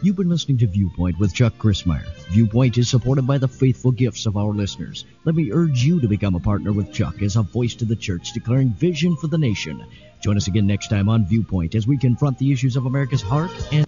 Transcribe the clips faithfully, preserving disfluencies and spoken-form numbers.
You've been listening to Viewpoint with Chuck Crismier. Viewpoint is supported by the faithful gifts of our listeners. Let me urge you to become a partner with Chuck as a voice to the church declaring vision for the nation. Join us again next time on Viewpoint as we confront the issues of America's heart and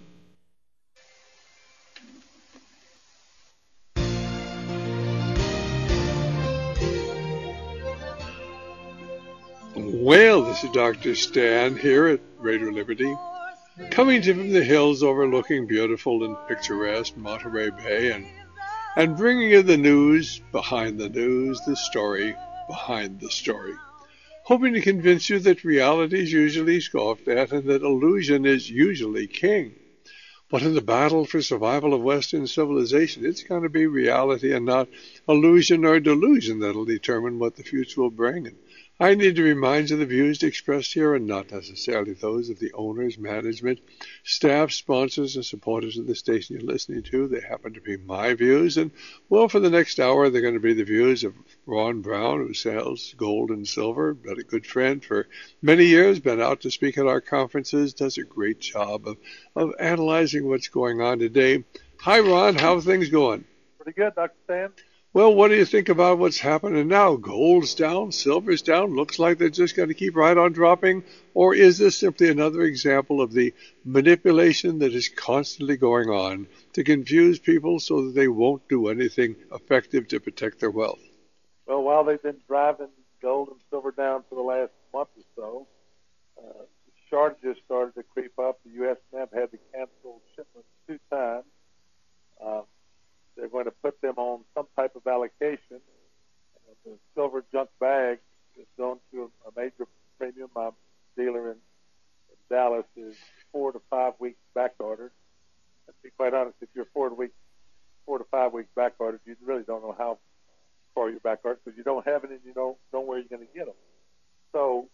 Well, this is Doctor Stan here at Radio Liberty, coming to you from the hills overlooking beautiful and picturesque Monterey Bay, and, and bringing you the news behind the news, the story behind the story. Hoping to convince you that reality is usually scoffed at and that illusion is usually king. But in the battle for survival of Western civilization, it's going to be reality and not illusion or delusion that'll determine what the future will bring. And I need to remind you the views expressed here are not necessarily those of the owners, management, staff, sponsors, and supporters of the station you're listening to. They happen to be my views. And, well, for the next hour, they're going to be the views of Ron Brown, who sells gold and silver, been a good friend for many years, been out to speak at our conferences, does a great job of, of analyzing what's going on today. Hi, Ron. How are things going? Pretty good, Doctor Stan. Well, what do you think about what's happening now? Gold's down, silver's down, looks like they're just going to keep right on dropping? Or is this simply another example of the manipulation that is constantly going on to confuse people so that they won't do anything effective to protect their wealth? Well, while they've been driving gold and silver down for the last month or so, uh, shortages started to creep up. The U S Mint had to cancel shipments two times. Uh, They're going to put them on some type of allocation. Uh, the silver junk bag is going to a major premium. My dealer in, in Dallas is four to five weeks back ordered. And to be quite honest, if you're four to week, four to five weeks back ordered, you really don't know how far you're back ordered because you don't have it and you don't know where you're going to get them. So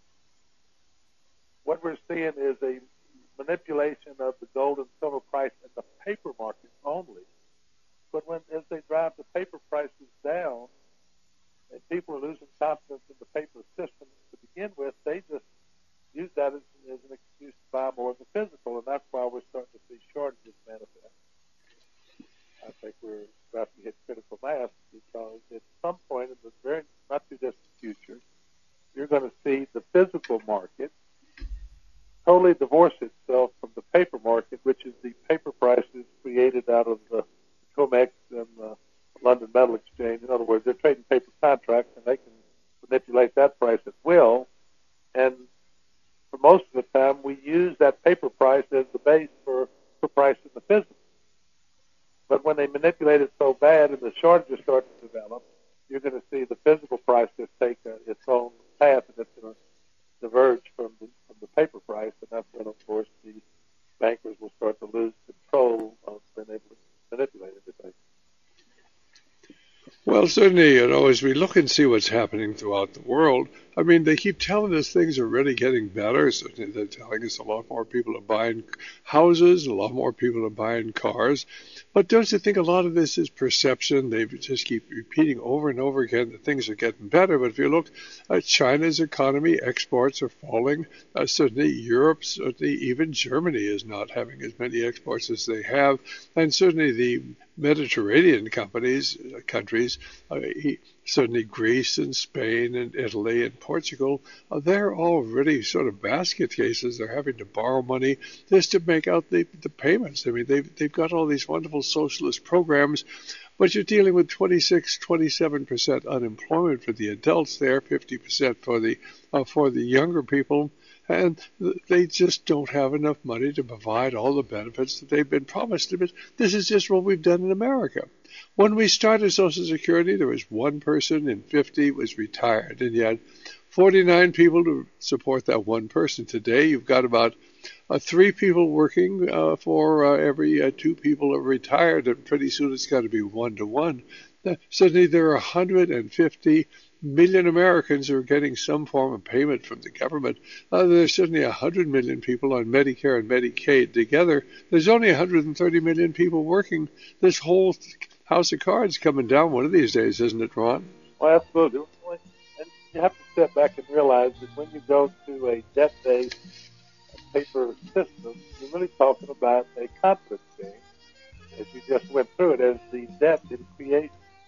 what we're seeing is a manipulation of the gold and silver price in the paper market only. But when as they drive the paper prices down and people are losing confidence in the paper system to begin with, they just use that as, as an excuse to buy more of the physical, and that's why we're starting to see shortages manifest. I think we're about to hit critical mass because at some point in the very not too distant future, you're going to see the physical market totally divorce itself from the paper market, which is the paper prices created out of the COMEX and the London Metal Exchange. In other words, they're trading paper contracts, and they can manipulate that price at will. And for most of the time, we use that paper price as the base for, for pricing the physical. But when they manipulate it so bad and the shortages start to develop, you're going to see the physical price just take a, its own path, and it's going to diverge from the, from the paper price, and that's when, of course, the bankers will start to lose control of being able to manipulate everything. Well, certainly, you know, as we look and see what's happening throughout the world, I mean, they keep telling us things are really getting better. Certainly, they're telling us a lot more people are buying houses, a lot more people are buying cars. But don't you think a lot of this is perception? They just keep repeating over and over again that things are getting better. But if you look at China's economy, exports are falling. Uh, certainly, Europe, certainly even Germany is not having as many exports as they have. And certainly the Mediterranean companies, uh, countries, uh, certainly Greece and Spain and Italy and Portugal, uh, they're already sort of basket cases. They're having to borrow money just to make out the, the payments. I mean, they've, they've got all these wonderful socialist programs, but you're dealing with twenty-six, twenty-seven percent unemployment for the adults there, fifty percent for the uh, for the younger people. And they just don't have enough money to provide all the benefits that they've been promised. But this is just what we've done in America. When we started Social Security, there was one person in fifty was retired, and you had forty-nine people to support that one person. Today, you've got about uh, three people working uh, for uh, every uh, two people are retired, and pretty soon it's got to be one to one. Suddenly, there are one hundred fifty million Americans who are getting some form of payment from the government. Uh, there's certainly one hundred million people on Medicare and Medicaid together. There's only one hundred thirty million people working. This whole house of cards coming down one of these days, isn't it, Ron? Well, absolutely. And you have to step back and realize that when you go to a debt-based paper system, you're really talking about a confidence game. as you just went through it, as the debt increases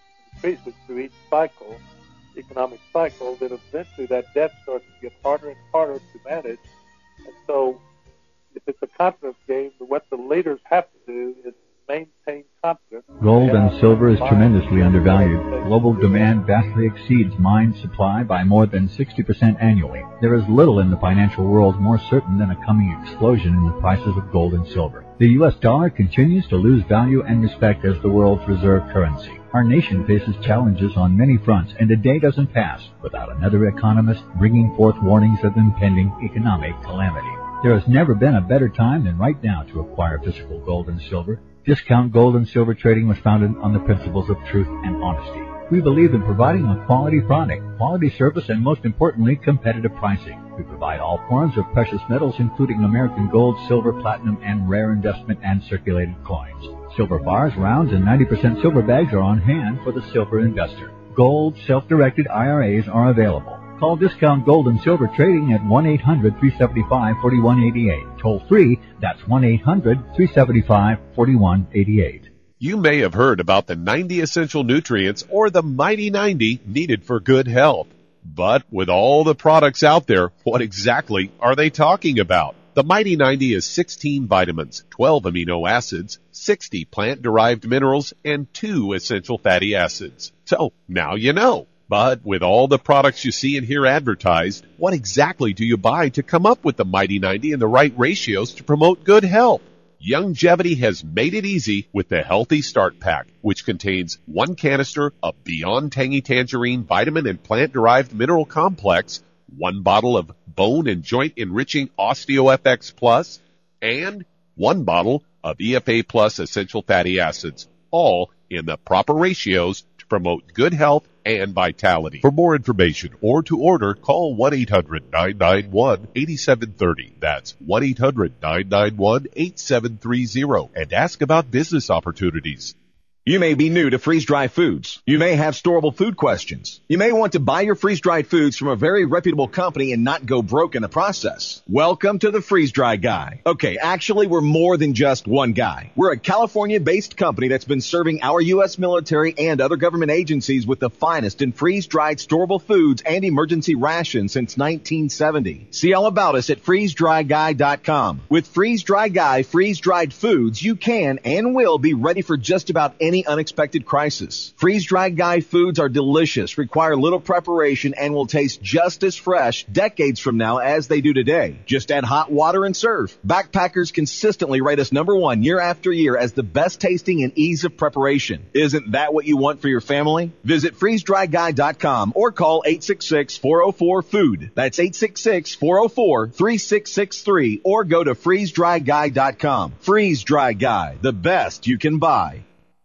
through each cycle, economic cycle, then eventually that debt starts to get harder and harder to manage. And so if it's a confidence game, what the leaders have to do is maintain confidence. Gold and silver is tremendously undervalued. Global demand vastly exceeds mine supply by more than sixty percent annually. There is little in the financial world more certain than a coming explosion in the prices of gold and silver. The U S dollar continues to lose value and respect as the world's reserve currency. Our nation faces challenges on many fronts, and a day doesn't pass without another economist bringing forth warnings of impending economic calamity. There has never been a better time than right now to acquire physical gold and silver. Discount Gold and Silver Trading was founded on the principles of truth and honesty. We believe in providing a quality product, quality service, and most importantly, competitive pricing. We provide all forms of precious metals, including American gold, silver, platinum, and rare investment and circulated coins. Silver bars, rounds, and ninety percent silver bags are on hand for the silver investor. Gold, self-directed I R As are available. Call Discount Gold and Silver Trading at one eight hundred, three seven five, four one eight eight. Toll free, that's one eight hundred, three seven five, four one eight eight. You may have heard about the ninety essential nutrients or the Mighty ninety needed for good health. But with all the products out there, what exactly are they talking about? The Mighty ninety is sixteen vitamins, twelve amino acids, sixty plant-derived minerals, and two essential fatty acids. So now you know. But with all the products you see and hear advertised, what exactly do you buy to come up with the Mighty ninety and the right ratios to promote good health? Youngevity has made it easy with the Healthy Start Pack, which contains one canister of Beyond Tangy Tangerine vitamin and plant-derived mineral complex, one bottle of bone and joint enriching OsteoFX Plus, and one bottle of E F A Plus essential fatty acids, all in the proper ratios to promote good health and vitality. For more information or to order, call one eight hundred, nine nine one, eight seven three zero. That's one eight hundred, nine nine one, eight seven three zero. And ask about business opportunities. You may be new to freeze-dried foods. You may have storable food questions. You may want to buy your freeze-dried foods from a very reputable company and not go broke in the process. Welcome to the Freeze-Dry Guy. Okay, actually, we're more than just one guy. We're a California-based company that's been serving our U S military and other government agencies with the finest in freeze-dried storable foods and emergency rations since nineteen seventy. See all about us at freeze dry guy dot com. With Freeze-Dry Guy freeze-dried foods, you can and will be ready for just about any unexpected crisis. Freeze-Dried Guy foods are delicious, require little preparation, and will taste just as fresh decades from now as they do today. Just add hot water and serve. Backpackers consistently rate us number one year after year as the best tasting and ease of preparation. Isn't that what you want for your family? Visit freeze dry guy dot com or call eight six six, four oh four, food. That's eight six six, four oh four, three six six three or go to freeze dry guy dot com. Freeze-Dry Guy, the best you can buy.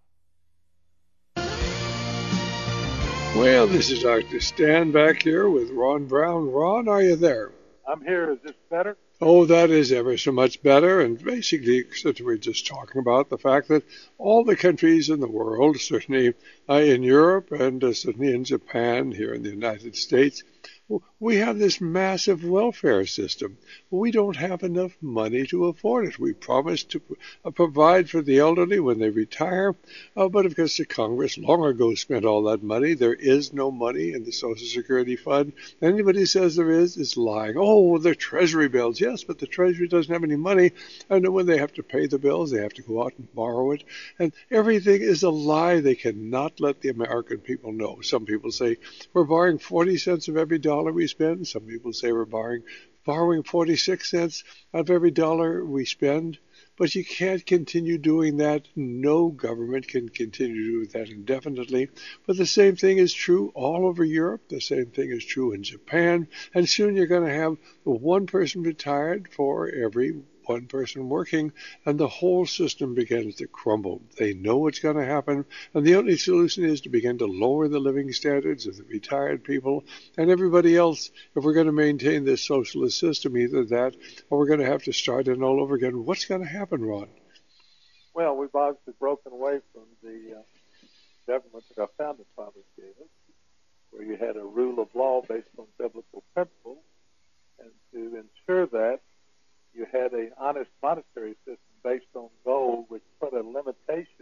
Well, this is Doctor Stan back here with Ron Brown. Ron, are you there? I'm here. Is this better? Oh, that is ever so much better. And basically, since we're just talking about the fact that all the countries in the world, certainly uh, in Europe and uh, certainly in Japan, here in the United States, we have this massive welfare system. We don't have enough money to afford it. We promised to uh, provide for the elderly when they retire, uh, but of course the Congress long ago spent all that money. There is no money in the Social Security Fund. Anybody who says there is is lying. Oh, the Treasury bills. Yes, but the Treasury doesn't have any money, and when they have to pay the bills, they have to go out and borrow it. And everything is a lie. They cannot let the American people know. Some people say we're borrowing forty cents of every dollar we spend. Some people say we're borrowing, borrowing forty-six cents of every dollar we spend. But you can't continue doing that. No government can continue to do that indefinitely. But the same thing is true all over Europe. The same thing is true in Japan. And soon you're going to have one person retired for every one person working, and the whole system begins to crumble. They know what's going to happen, and the only solution is to begin to lower the living standards of the retired people and everybody else. If we're going to maintain this socialist system, either that or we're going to have to start it all over again. What's going to happen, Ron? Well, we've obviously broken away from the uh, government that our founding fathers gave us, where you had a rule of law based on biblical principles, and to ensure that, you had an honest monetary system based on gold, which put a limitation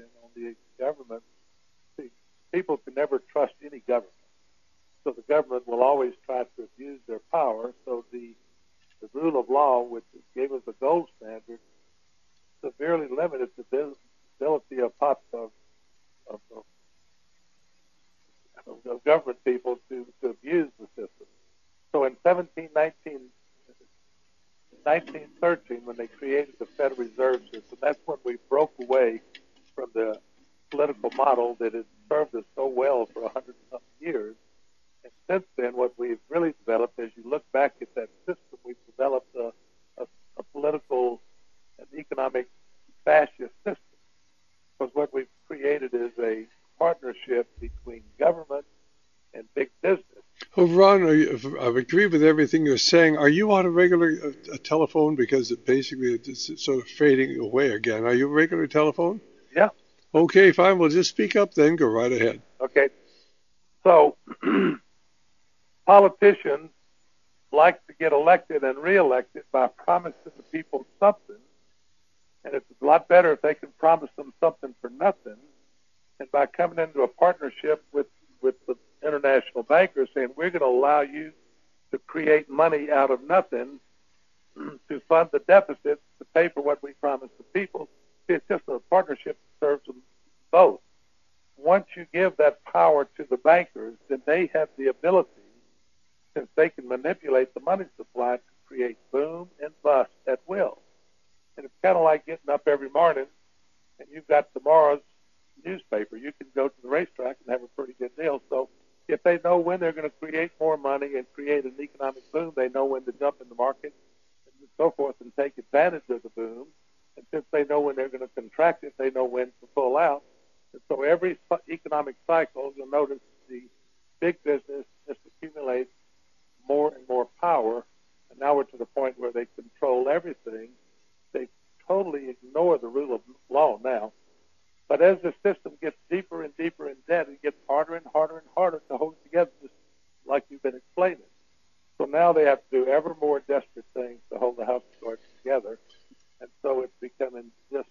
severely limited the ability of, pop, of, of, of, of government people to, to abuse the system. So in seventeen nineteen, nineteen thirteen, when they created the Federal Reserve System, that's when we broke away from the political model that had served us so well for a hundred something years. And since then, what we've really developed, as you look back at that system, we've developed a, a, a political and economic fascist system. Because what we've created is a partnership between government and big business. Oh, Ron, are you, I agree with everything you're saying. Are you on a regular uh, telephone? Because it basically it's sort of fading away again. Are you a regular telephone? Yeah. Okay, fine. We'll just speak up then. Go right ahead. Okay. So politicians like to get elected and reelected by promising the people something. And it's a lot better if they can promise them something for nothing. And by coming into a partnership with, with the international bankers saying, we're going to allow you to create money out of nothing to fund the deficit to pay for what we promised the people. It's just a partnership that serves them both. Once you give that power to the bankers, then they have the ability, since they can manipulate the money supply, to create boom and bust at will. And it's kind of like getting up every morning and you've got tomorrow's newspaper. You can go to the racetrack and have a pretty good deal. So if they know when they're going to create more money and create an economic boom, they know when to jump in the market and so forth and take advantage of the boom. And since they know when they're going to contract it, they know when to pull out. And so every economic cycle, you'll notice the big business just accumulates more and more power. And now we're to the point where they control everything. They totally ignore the rule of law now. But as the system gets deeper and deeper in debt, it gets harder and harder and harder to hold together, just like you've been explaining. So now they have to do ever more desperate things to hold the house cards together. And so it's becoming just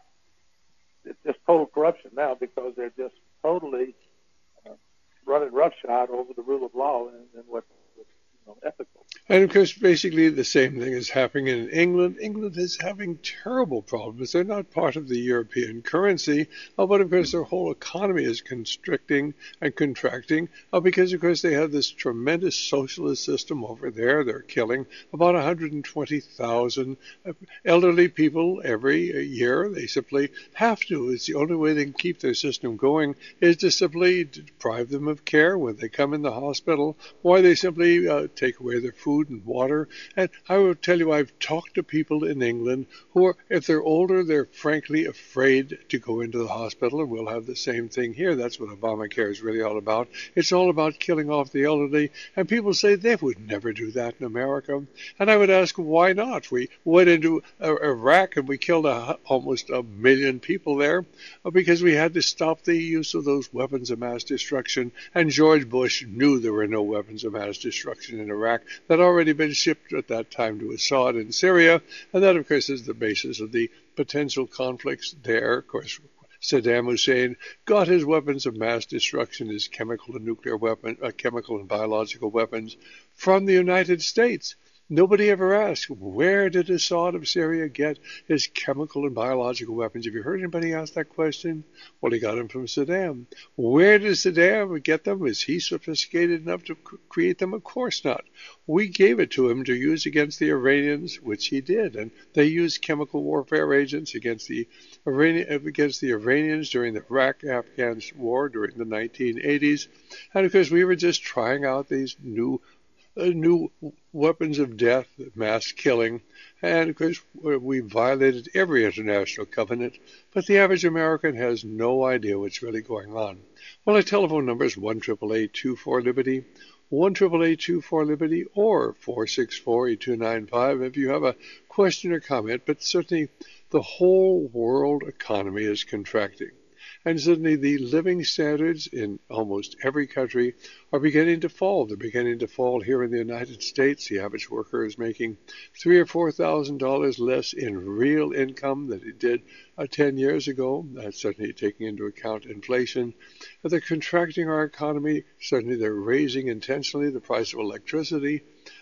it's just total corruption now, because they're just totally uh, running roughshod over the rule of law and, and what's, what's you know, ethical. And, of course, basically the same thing is happening in England. England is having terrible problems. They're not part of the European currency, uh, but, of course, their whole economy is constricting and contracting uh, because, of course, they have this tremendous socialist system over there. They're killing about one hundred twenty thousand elderly people every year. They simply have to. It's the only way they can keep their system going is to simply deprive them of care when they come in the hospital, or they simply uh, take away their food and water. And I will tell you, I've talked to people in England who are, if they're older, they're frankly afraid to go into the hospital, and we'll have the same thing here. That's what Obamacare is really all about. It's all about killing off the elderly, and people say they would never do that in America. And I would ask, why not? We went into Iraq and we killed a, almost a million people there because we had to stop the use of those weapons of mass destruction, and George Bush knew there were no weapons of mass destruction in Iraq. That already been shipped at that time to Assad in Syria, and that, of course, is the basis of the potential conflicts there. Of course, Saddam Hussein got his weapons of mass destruction, his chemical and nuclear weapon, uh, chemical and biological weapons, from the United States. Nobody ever asked, where did Assad of Syria get his chemical and biological weapons? Have you heard anybody ask that question? Well, he got them from Saddam. Where did Saddam get them? Is he sophisticated enough to create them? Of course not. We gave it to him to use against the Iranians, which he did. And they used chemical warfare agents against the Iranian, against the Iranians during the Iraq-Afghan war during the nineteen eighties. And, of course, we were just trying out these new Uh, new weapons of death, mass killing, and of course we violated every international covenant, but the average American has no idea what's really going on. Well, our telephone number is one eight eight eight, two four, LIBERTY, one eight eight eight, two four, LIBERTY, or four six four, eight two nine five if you have a question or comment, but certainly the whole world economy is contracting. And certainly the living standards in almost every country are beginning to fall. They're beginning to fall here in the United States. The average worker is making three or four thousand dollars less in real income than he did uh, ten years ago. That's certainly taking into account inflation. And they're contracting our economy. Certainly they're raising intentionally the price of electricity.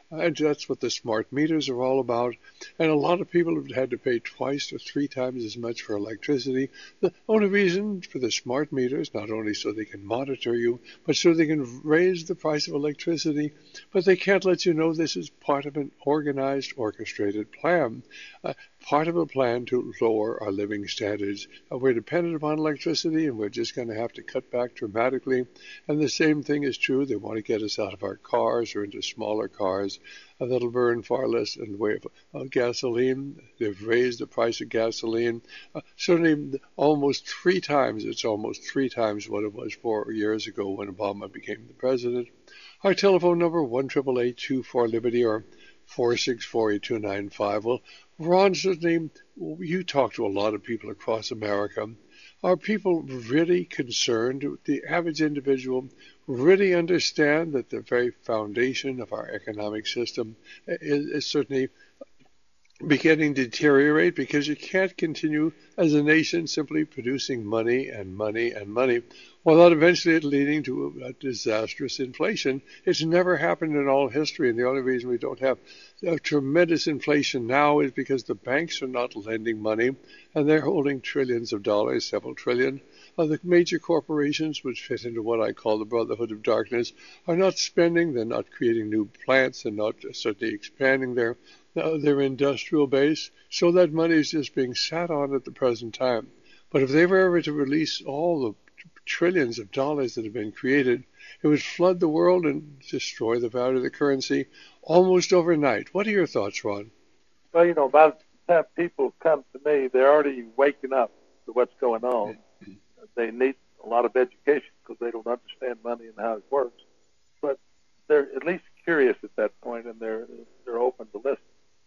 And that's what the smart meters are all about. And a lot of people have had to pay twice or three times as much for electricity. The only reason for the smart meters, not only so they can monitor you, but so they can raise the price of electricity, but they can't let you know this is part of an organized, orchestrated plan. Uh, part of a plan to lower our living standards. Uh, we're dependent upon electricity, and we're just going to have to cut back dramatically. And the same thing is true. They want to get us out of our cars or into smaller cars uh, that'll burn far less in the way of uh, gasoline. They've raised the price of gasoline uh, certainly almost three times. It's almost three times what it was four years ago when Obama became the president. Our telephone number, one eight eight eight, two four, Liberty, or four six four, eight two nine five. Well, Ron, certainly you talk to a lot of people across America. Are people really concerned? The average individual really understand that the very foundation of our economic system is, is certainly beginning to deteriorate, because you can't continue as a nation simply producing money and money and money without eventually it leading to a, a disastrous inflation. It's never happened in all history, and the only reason we don't have a tremendous inflation now is because the banks are not lending money, and they're holding trillions of dollars, several trillion. Uh, the major corporations, which fit into what I call the Brotherhood of Darkness, are not spending. They're not creating new plants. They're not certainly expanding their uh, their industrial base. So that money is just being sat on at the present time. But if they were ever to release all the trillions of dollars that have been created, it would flood the world and destroy the value of the currency almost overnight. What are your thoughts, Ron? Well, you know, by the time people come to me, they're already waking up to what's going on. They need a lot of education because they don't understand money and how it works. But they're at least curious at that point, and they're they're open to listen.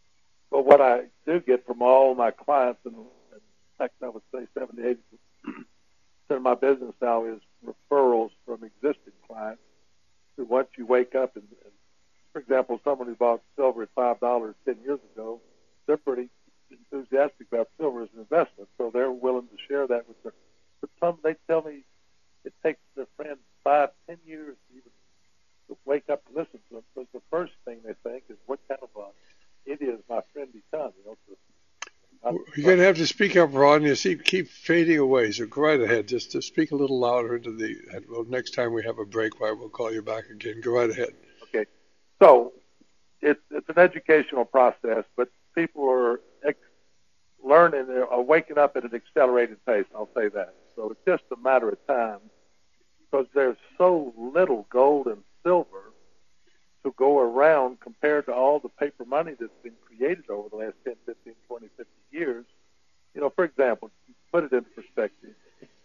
But what I do get from all my clients, and in fact, I would say seventy, eighty percent of my business now is referrals from existing clients who, once you wake up, and, and for example, someone who bought silver at five dollars ten years ago, they're pretty enthusiastic about silver as an investment, so they're willing to share that with their. But some, they tell me it takes their friends five, ten years to even to wake up and listen to them. Because the first thing they think is, what kind of a idiot is my friend become? You know, to, You're going to have to speak up, Ron. You see, keep fading away. So go right ahead. Just to speak a little louder into the. Well, next time we have a break, why we'll call you back again. Go right ahead. Okay. So it's it's an educational process, but people are ex- learning, are waking up at an accelerated pace. I'll say that. So it's just a matter of time, because there's so little gold and silver to go around compared to all the paper money that's been created over the last ten, fifteen, twenty, fifty years. You know, for example, to put it in perspective,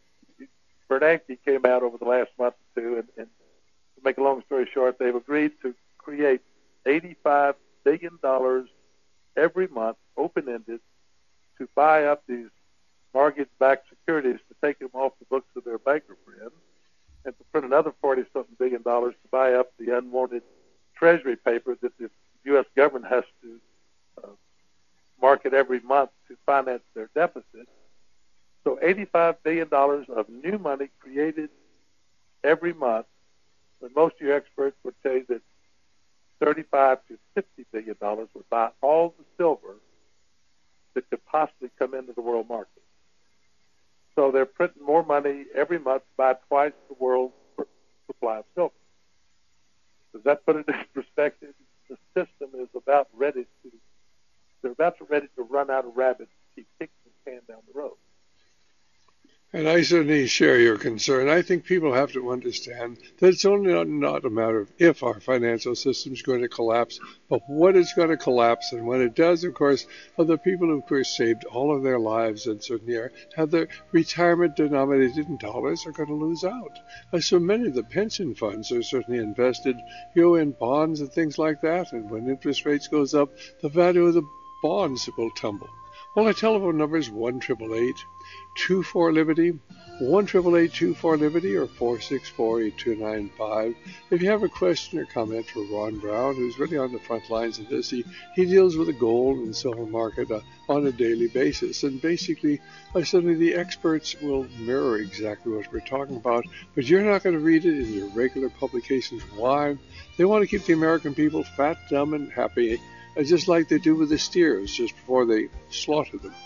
Bernanke came out over the last month or two, and, and to make a long story short, they've agreed to create eighty-five billion dollars every month, open-ended, to buy up these mortgage-backed securities to take them off the books of their banker friends, and to print another forty-something billion dollars to buy up the unwanted treasury paper that the U S government has to uh, market every month to finance their deficit. So eighty-five billion dollars of new money created every month, when most of your experts would say that thirty-five to fifty billion dollars would buy all the silver that could possibly come into the world market. So they're printing more money every month to buy twice the world's supply of silver. Does that put it in perspective? The system is about ready to, they're about to ready to run out of rabbits to keep kicking the can down the road. And I certainly share your concern. I think people have to understand that it's only not, not a matter of if our financial system is going to collapse, but what it's going to collapse. And when it does, of course, the people who, of course, saved all of their lives and certainly are, have their retirement denominated in dollars are going to lose out. Uh, so many of the pension funds are certainly invested, you know, in bonds and things like that. And when interest rates goes up, the value of the bonds will tumble. Well, our telephone number is one eight eight eight, two four, Liberty, one eight eight eight, two four, Liberty, or four six four, eight two nine five. If you have a question or comment for Ron Brown, who's really on the front lines of this, he, he deals with the gold and silver market uh, on a daily basis. And basically, uh, suddenly the experts will mirror exactly what we're talking about, but you're not going to read it in your regular publications. Why? They want to keep the American people fat, dumb, and happy, uh, just like they do with the steers just before they slaughter them.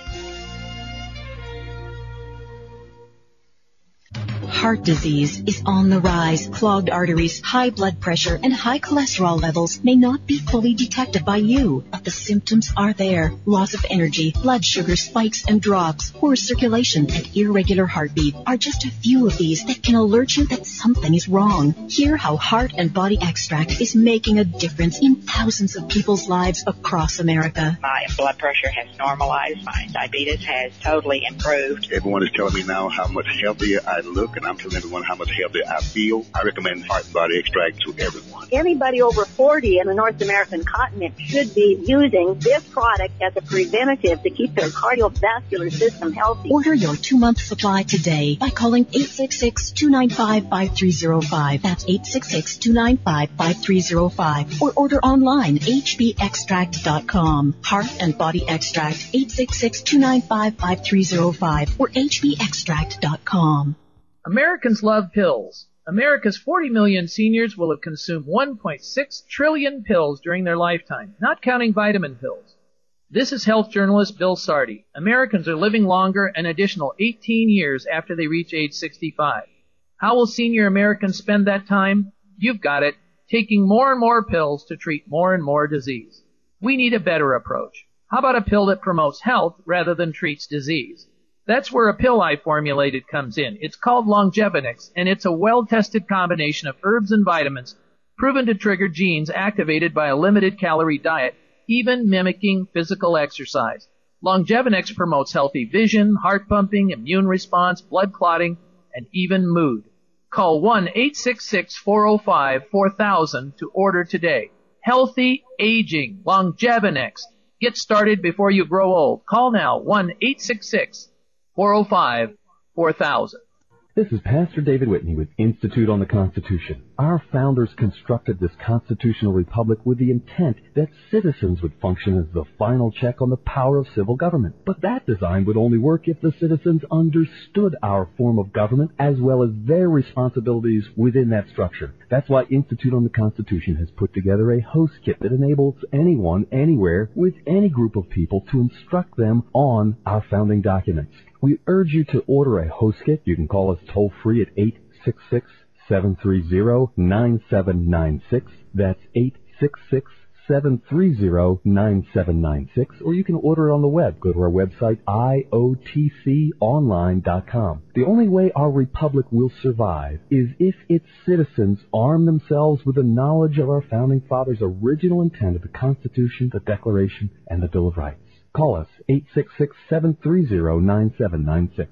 Heart disease is on the rise. Clogged arteries, high blood pressure, and high cholesterol levels may not be fully detected by you, but the symptoms are there. Loss of energy, blood sugar spikes and drops, poor circulation, and irregular heartbeat are just a few of these that can alert you that something is wrong. Hear how Heart and Body Extract is making a difference in thousands of people's lives across America. My blood pressure has normalized. My diabetes has totally improved. Everyone is telling me now how much healthier I look, and I'm telling everyone how much healthier I feel. I recommend Heart and Body Extract to everyone. Anybody over forty in the North American continent should be using this product as a preventative to keep their cardiovascular system healthy. Order your two-month supply today by calling eight six six, two nine five, five three zero five. That's eight six six, two nine five, five three zero five. Or order online, h b extract dot com. Heart and Body Extract, eight six six, two nine five, five three zero five or h b extract dot com. Americans love pills. America's forty million seniors will have consumed one point six trillion pills during their lifetime, not counting vitamin pills. This is health journalist Bill Sardi. Americans are living longer an additional eighteen years after they reach age sixty-five. How will senior Americans spend that time? You've got it, taking more and more pills to treat more and more disease. We need a better approach. How about a pill that promotes health rather than treats disease? That's where a pill I formulated comes in. It's called Longevinix, and it's a well-tested combination of herbs and vitamins proven to trigger genes activated by a limited-calorie diet, even mimicking physical exercise. Longevinix promotes healthy vision, heart pumping, immune response, blood clotting, and even mood. Call one eight six six, four oh five, four thousand to order today. Healthy aging, Longevinix. Get started before you grow old. Call now, one eight six six, four oh five, four thousand. This is Pastor David Whitney with Institute on the Constitution. Our founders constructed this constitutional republic with the intent that citizens would function as the final check on the power of civil government. But that design would only work if the citizens understood our form of government as well as their responsibilities within that structure. That's why Institute on the Constitution has put together a host kit that enables anyone, anywhere, with any group of people to instruct them on our founding documents. We urge you to order a host kit. You can call us toll-free at eight six six, seven three zero, nine seven nine six. That's eight six six, seven three zero, nine seven nine six. Or you can order it on the web. Go to our website, I O T C online dot com. The only way our republic will survive is if its citizens arm themselves with the knowledge of our founding fathers' original intent of the Constitution, the Declaration, and the Bill of Rights. Call us, eight six six, seven three zero, nine seven nine six.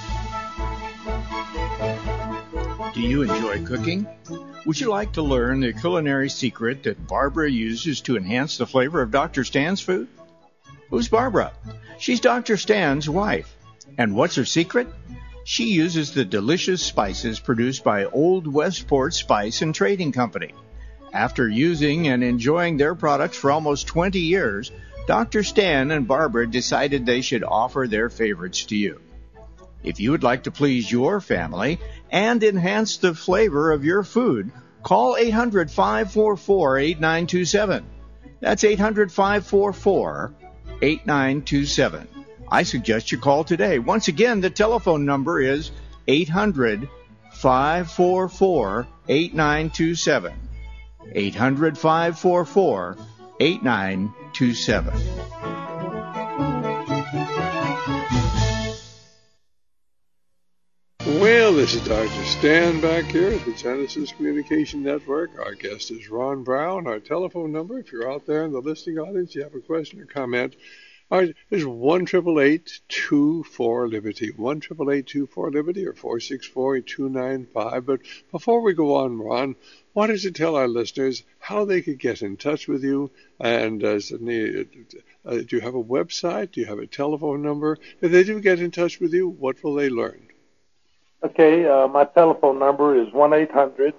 Do you enjoy cooking? Would you like to learn the culinary secret that Barbara uses to enhance the flavor of Doctor Stan's food? Who's Barbara? She's Doctor Stan's wife. And what's her secret? She uses the delicious spices produced by Old Westport Spice and Trading Company. After using and enjoying their products for almost twenty years, Doctor Stan and Barbara decided they should offer their favorites to you. If you would like to please your family and enhance the flavor of your food, call eight hundred, five four four, eight nine two seven. That's eight hundred, five four four, eight nine two seven. I suggest you call today. Once again, the telephone number is eight hundred, five four four, eight nine two seven. eight hundred, five four four, eight nine two seven. Well, this is Doctor Stan back here at the Genesis Communication Network. Our guest is Ron Brown. Our telephone number, if you're out there in the listening audience, you have a question or comment, All right, there's one triple eight two four Liberty, one triple eight two four Liberty, or four six four two nine five. But before we go on, Ron, why don't you tell our listeners how they could get in touch with you? And uh, Sydney, uh, do you have a website? Do you have a telephone number? If they do get in touch with you, what will they learn? Okay, uh, my telephone number is one eight hundred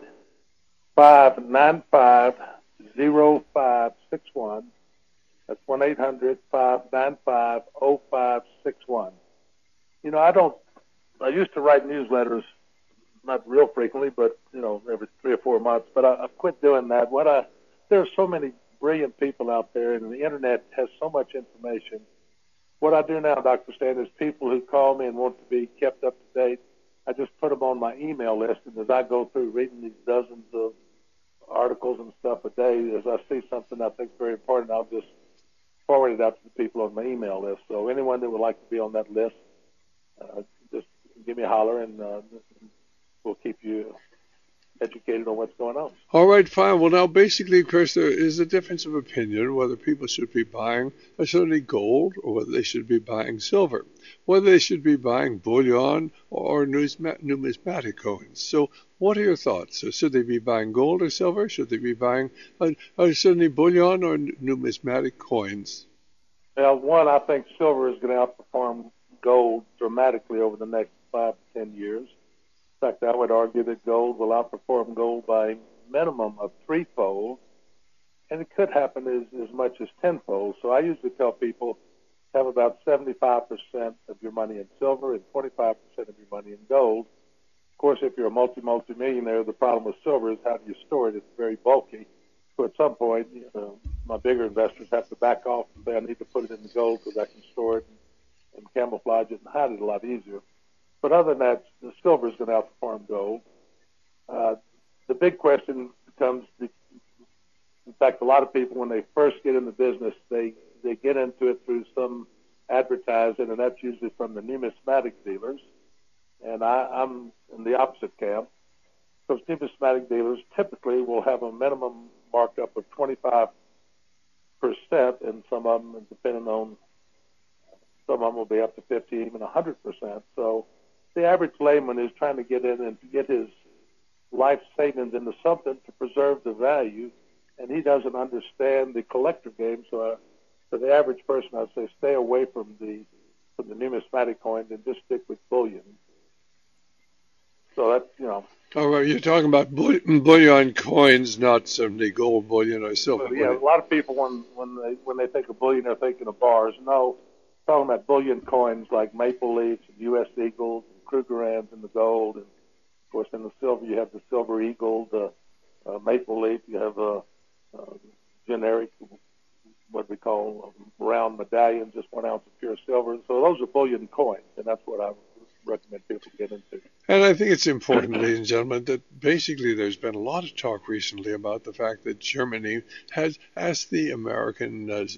five nine five zero five six one. That's one eight hundred five nine five zero five six one. You know, I don't, I used to write newsletters, not real frequently, but, you know, every three or four months, but I, I quit doing that. What I, there are so many brilliant people out there, and the Internet has so much information. What I do now, Doctor Stan, is people who call me and want to be kept up to date, I just put them on my email list, and as I go through reading these dozens of articles and stuff a day, as I see something I think is very important, I'll just forward it out to the people on my email list. So anyone that would like to be on that list, uh, just give me a holler, and uh, we'll keep you educated on what's going on. All right, fine. Well, now, basically, of course, there is a difference of opinion whether people should be buying certainly gold or whether they should be buying silver, whether they should be buying bullion or numismatic coins. So what are your thoughts? Should they be buying gold or silver? Should they be buying uh, uh, certainly bullion or numismatic coins? Well, one, I think silver is going to outperform gold dramatically over the next five to ten years. In fact, I would argue that gold will outperform gold by a minimum of threefold, and it could happen as, as much as tenfold. So I usually tell people have about seventy-five percent of your money in silver and twenty-five percent of your money in gold. Of course, if you're a multi-multi-millionaire, the problem with silver is how do you store it? It's very bulky. So at some point, you know, my bigger investors have to back off and say, I need to put it in the gold because I can store it and, and camouflage it and hide it a lot easier. But other than that, the silver is going to outperform gold. Uh, the big question becomes, the, in fact, a lot of people, when they first get in the business, they, they get into it through some advertising, and that's usually from the numismatic dealers. And I, I'm in the opposite camp. Those numismatic dealers typically will have a minimum markup of twenty-five percent, and some of them, depending on, some of them will be up to fifty, even one hundred percent. So the average layman is trying to get in and get his life savings into something to preserve the value, and he doesn't understand the collector game. So uh, for the average person, I'd say stay away from the from the numismatic coins and just stick with bullion. So that's, you know. Oh, well, you're talking about bullion coins, not certainly gold bullion or silver But, yeah, bullion. a lot of people, when, when, they, when they think of bullion, they're thinking of bars. No, talking about bullion coins like Maple Leafs and U S Eagles and Krugerrands in the gold. And, of course, in the silver, you have the Silver Eagle, the uh, Maple Leaf. You have a, a generic, what we call a round medallion, just one ounce of pure silver. So those are bullion coins, and that's what I would recommend people get into. And I think it's important, ladies and gentlemen, that basically there's been a lot of talk recently about the fact that Germany has asked the American uh,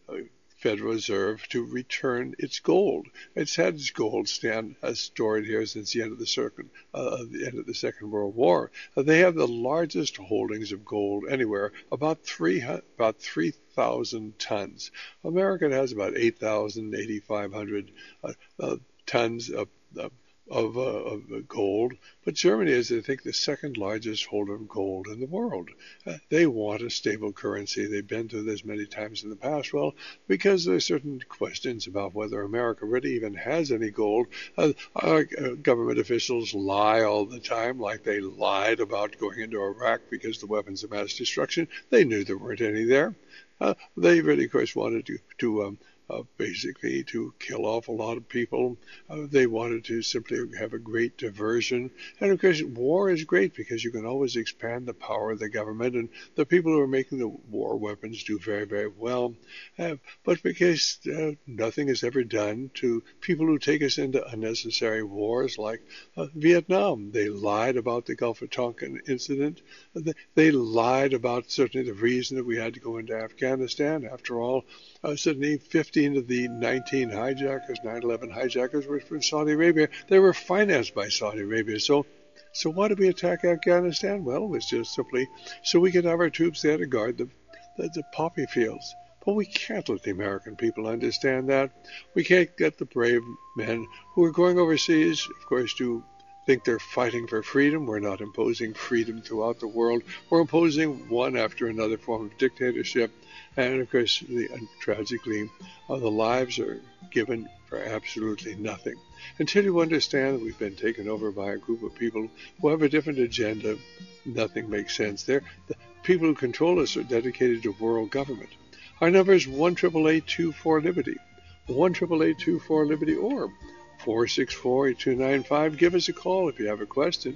Federal Reserve to return its gold. It's had its gold stand uh, stored here since the end of the second, uh, the end of the Second World War. Uh, they have the largest holdings of gold anywhere, about three about three thousand tons. America has about eight thousand, eighty-five hundred uh, uh, tons of uh, Of, uh, of gold, but Germany is, I think, the second largest holder of gold in the world. Uh, they want a stable currency. They've been through this many times in the past. Well, because there are certain questions about whether America really even has any gold. Uh, our uh, government officials lie all the time, like they lied about going into Iraq because the weapons of mass destruction. They knew there weren't any there. Uh, they really, of course, wanted to, to um, Uh, basically to kill off a lot of people. Uh, they wanted to simply have a great diversion. And of course, war is great because you can always expand the power of the government, and the people who are making the war weapons do very, very well. Uh, but because uh, nothing is ever done to people who take us into unnecessary wars like uh, Vietnam. They lied about the Gulf of Tonkin incident. They, they lied about certainly the reason that we had to go into Afghanistan. After all, uh, certainly fifteen of the nineteen hijackers, nine eleven hijackers, were from Saudi Arabia. They were financed by Saudi Arabia. So, so why did we attack Afghanistan? Well, it was just simply so we could have our troops there to guard the, the, the poppy fields. But we can't let the American people understand that. We can't get the brave men who are going overseas, of course, to think they're fighting for freedom. We're not imposing freedom throughout the world. We're imposing one after another form of dictatorship. And, of course, the, uh, tragically, uh, the lives are given for absolutely nothing. Until you understand that we've been taken over by a group of people who have a different agenda, nothing makes sense. They're, the people who control us are dedicated to world government. Our number is one eight eight eight, two four, Liberty, one eight eight eight, two four, Liberty, or four six four, eight two nine five. Give us a call if you have a question.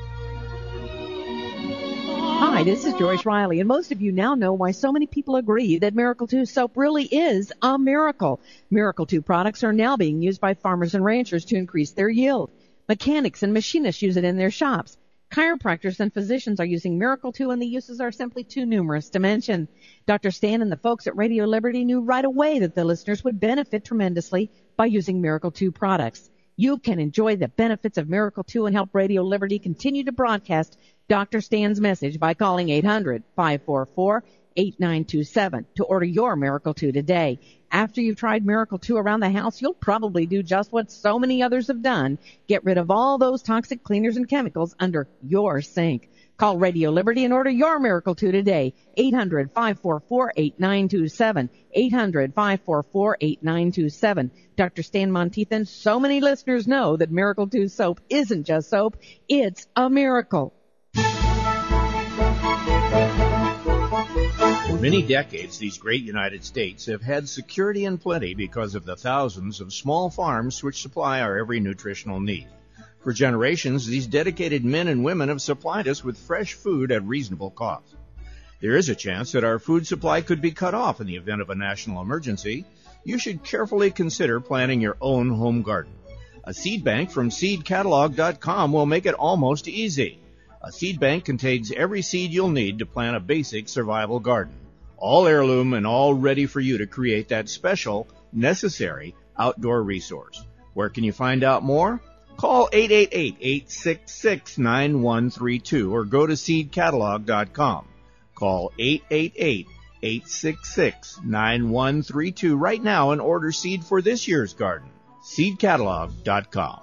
Hi, this is Joyce Riley, and most of you now know why so many people agree that Miracle two soap really is a miracle. Miracle two products are now being used by farmers and ranchers to increase their yield. Mechanics and machinists use it in their shops. Chiropractors and physicians are using Miracle two, and the uses are simply too numerous to mention. Doctor Stan and the folks at Radio Liberty knew right away that the listeners would benefit tremendously by using Miracle two products. You can enjoy the benefits of Miracle two and help Radio Liberty continue to broadcast Doctor Stan's message by calling eight hundred, five four four, eight nine two seven to order your Miracle two today. After you've tried Miracle two around the house, you'll probably do just what so many others have done. Get rid of all those toxic cleaners and chemicals under your sink. Call Radio Liberty and order your Miracle two today. eight hundred, five four four, eight nine two seven. eight hundred, five four four, eight nine two seven. Doctor Stan Monteith and so many listeners know that Miracle two soap isn't just soap, it's a miracle. For many decades, these great United States have had security and plenty because of the thousands of small farms which supply our every nutritional need. For generations, these dedicated men and women have supplied us with fresh food at reasonable cost. There is a chance that our food supply could be cut off in the event of a national emergency. You should carefully consider planting your own home garden. A seed bank from seed catalog dot com will make it almost easy. A seed bank contains every seed you'll need to plant a basic survival garden. All heirloom and all ready for you to create that special, necessary outdoor resource. Where can you find out more? Call eight eight eight, eight six six, nine one three two or go to seed catalog dot com. Call eight eight eight, eight six six, nine one three two right now and order seed for this year's garden. seed catalog dot com.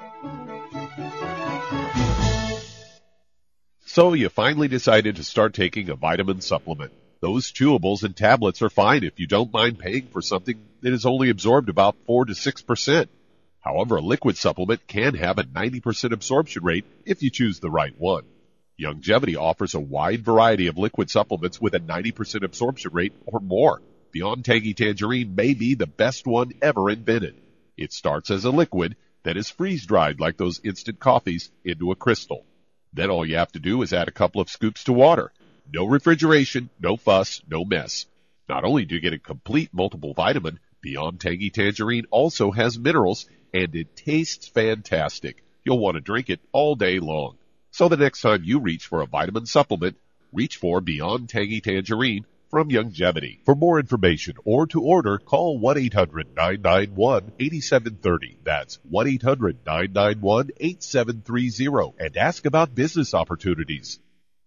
So you finally decided to start taking a vitamin supplement. Those chewables and tablets are fine if you don't mind paying for something that is only absorbed about four to six percent. However, a liquid supplement can have a ninety percent absorption rate if you choose the right one. Youngevity offers a wide variety of liquid supplements with a ninety percent absorption rate or more. Beyond Tangy Tangerine may be the best one ever invented. It starts as a liquid that is freeze-dried like those instant coffees into a crystal. Then all you have to do is add a couple of scoops to water. No refrigeration, no fuss, no mess. Not only do you get a complete multiple vitamin, Beyond Tangy Tangerine also has minerals, and it tastes fantastic. You'll want to drink it all day long. So the next time you reach for a vitamin supplement, reach for Beyond Tangy Tangerine from Youngevity. For more information or to order, call one eight hundred, nine nine one, eight seven three zero. That's one eight hundred, nine nine one, eight seven three zero and ask about business opportunities.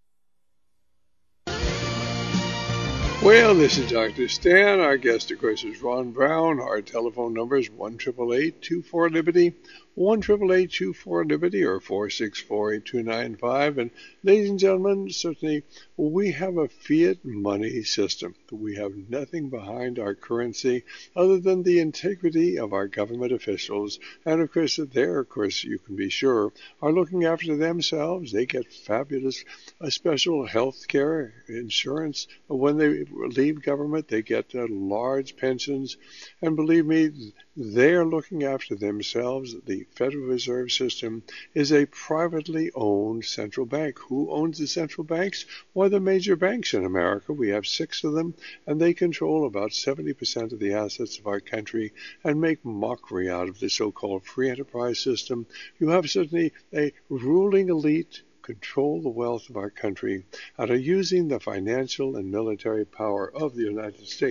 Well, this is Doctor Stan. Our guest, of course, is Ron Brown. Our telephone number is one eight eight eight, two four, Liberty, one eight eight eight, two four, Liberty, or four six four, eight two nine five. And ladies and gentlemen, certainly we have a fiat money system. We have nothing behind our currency other than the integrity of our government officials. And, of course, there, of course, you can be sure, are looking after themselves. They get fabulous uh, special health care insurance when they leave government. They get uh, large pensions. And believe me, they're looking after themselves. The Federal Reserve System is a privately owned central bank. Who owns the central banks? Well, the major banks in America. We have six of them, and they control about seventy percent of the assets of our country and make mockery out of the so-called free enterprise system. You have certainly a ruling elite control the wealth of our country and are using the financial and military power of the United States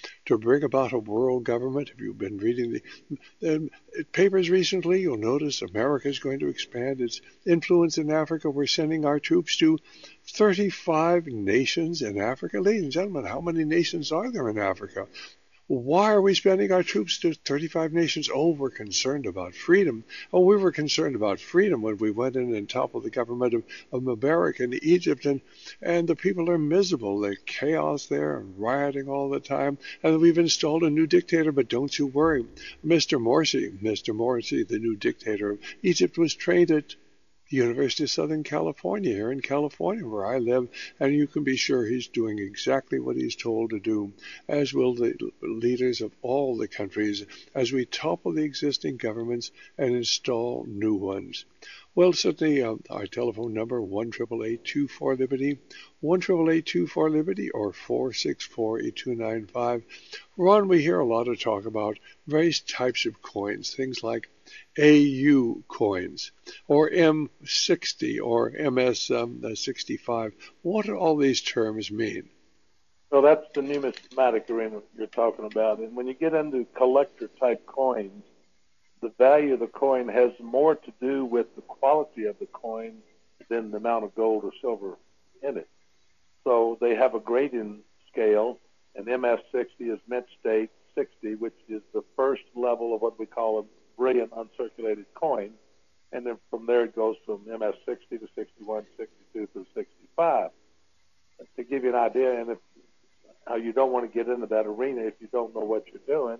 to bring about a world government. If you've been reading the, the papers recently, you'll notice America is going to expand its influence in Africa. We're sending our troops to thirty-five nations in Africa. Ladies and gentlemen, how many nations are there in Africa? Why are we spending our troops to thirty-five nations? Oh, we're concerned about freedom. Oh, we were concerned about freedom when we went in and toppled the government of, of Mubarak in Egypt, and, and the people are miserable. There's chaos there and rioting all the time. And we've installed a new dictator, but don't you worry. Mister Morsi, Mister Morsi, the new dictator of Egypt, was trained at the University of Southern California, here in California, where I live, and you can be sure he's doing exactly what he's told to do, as will the leaders of all the countries, as we topple the existing governments and install new ones. Well, certainly uh, our telephone number, one eight eight eight, two four, Liberty, one eight eight eight, two four, Liberty, or four six four, eight two nine five. Ron, we hear a lot of talk about various types of coins, things like A U coins, or M sixty, or M S sixty-five. What do all these terms mean? Well, that's the numismatic arena you're talking about. And when you get into collector-type coins, the value of the coin has more to do with the quality of the coin than the amount of gold or silver in it. So they have a grading scale, and M S sixty is mint state sixty, which is the first level of what we call a brilliant uncirculated coin. And then from there it goes from M S sixty to sixty-one, sixty-two to sixty-five. To give you an idea, and if how you don't want to get into that arena if you don't know what you're doing,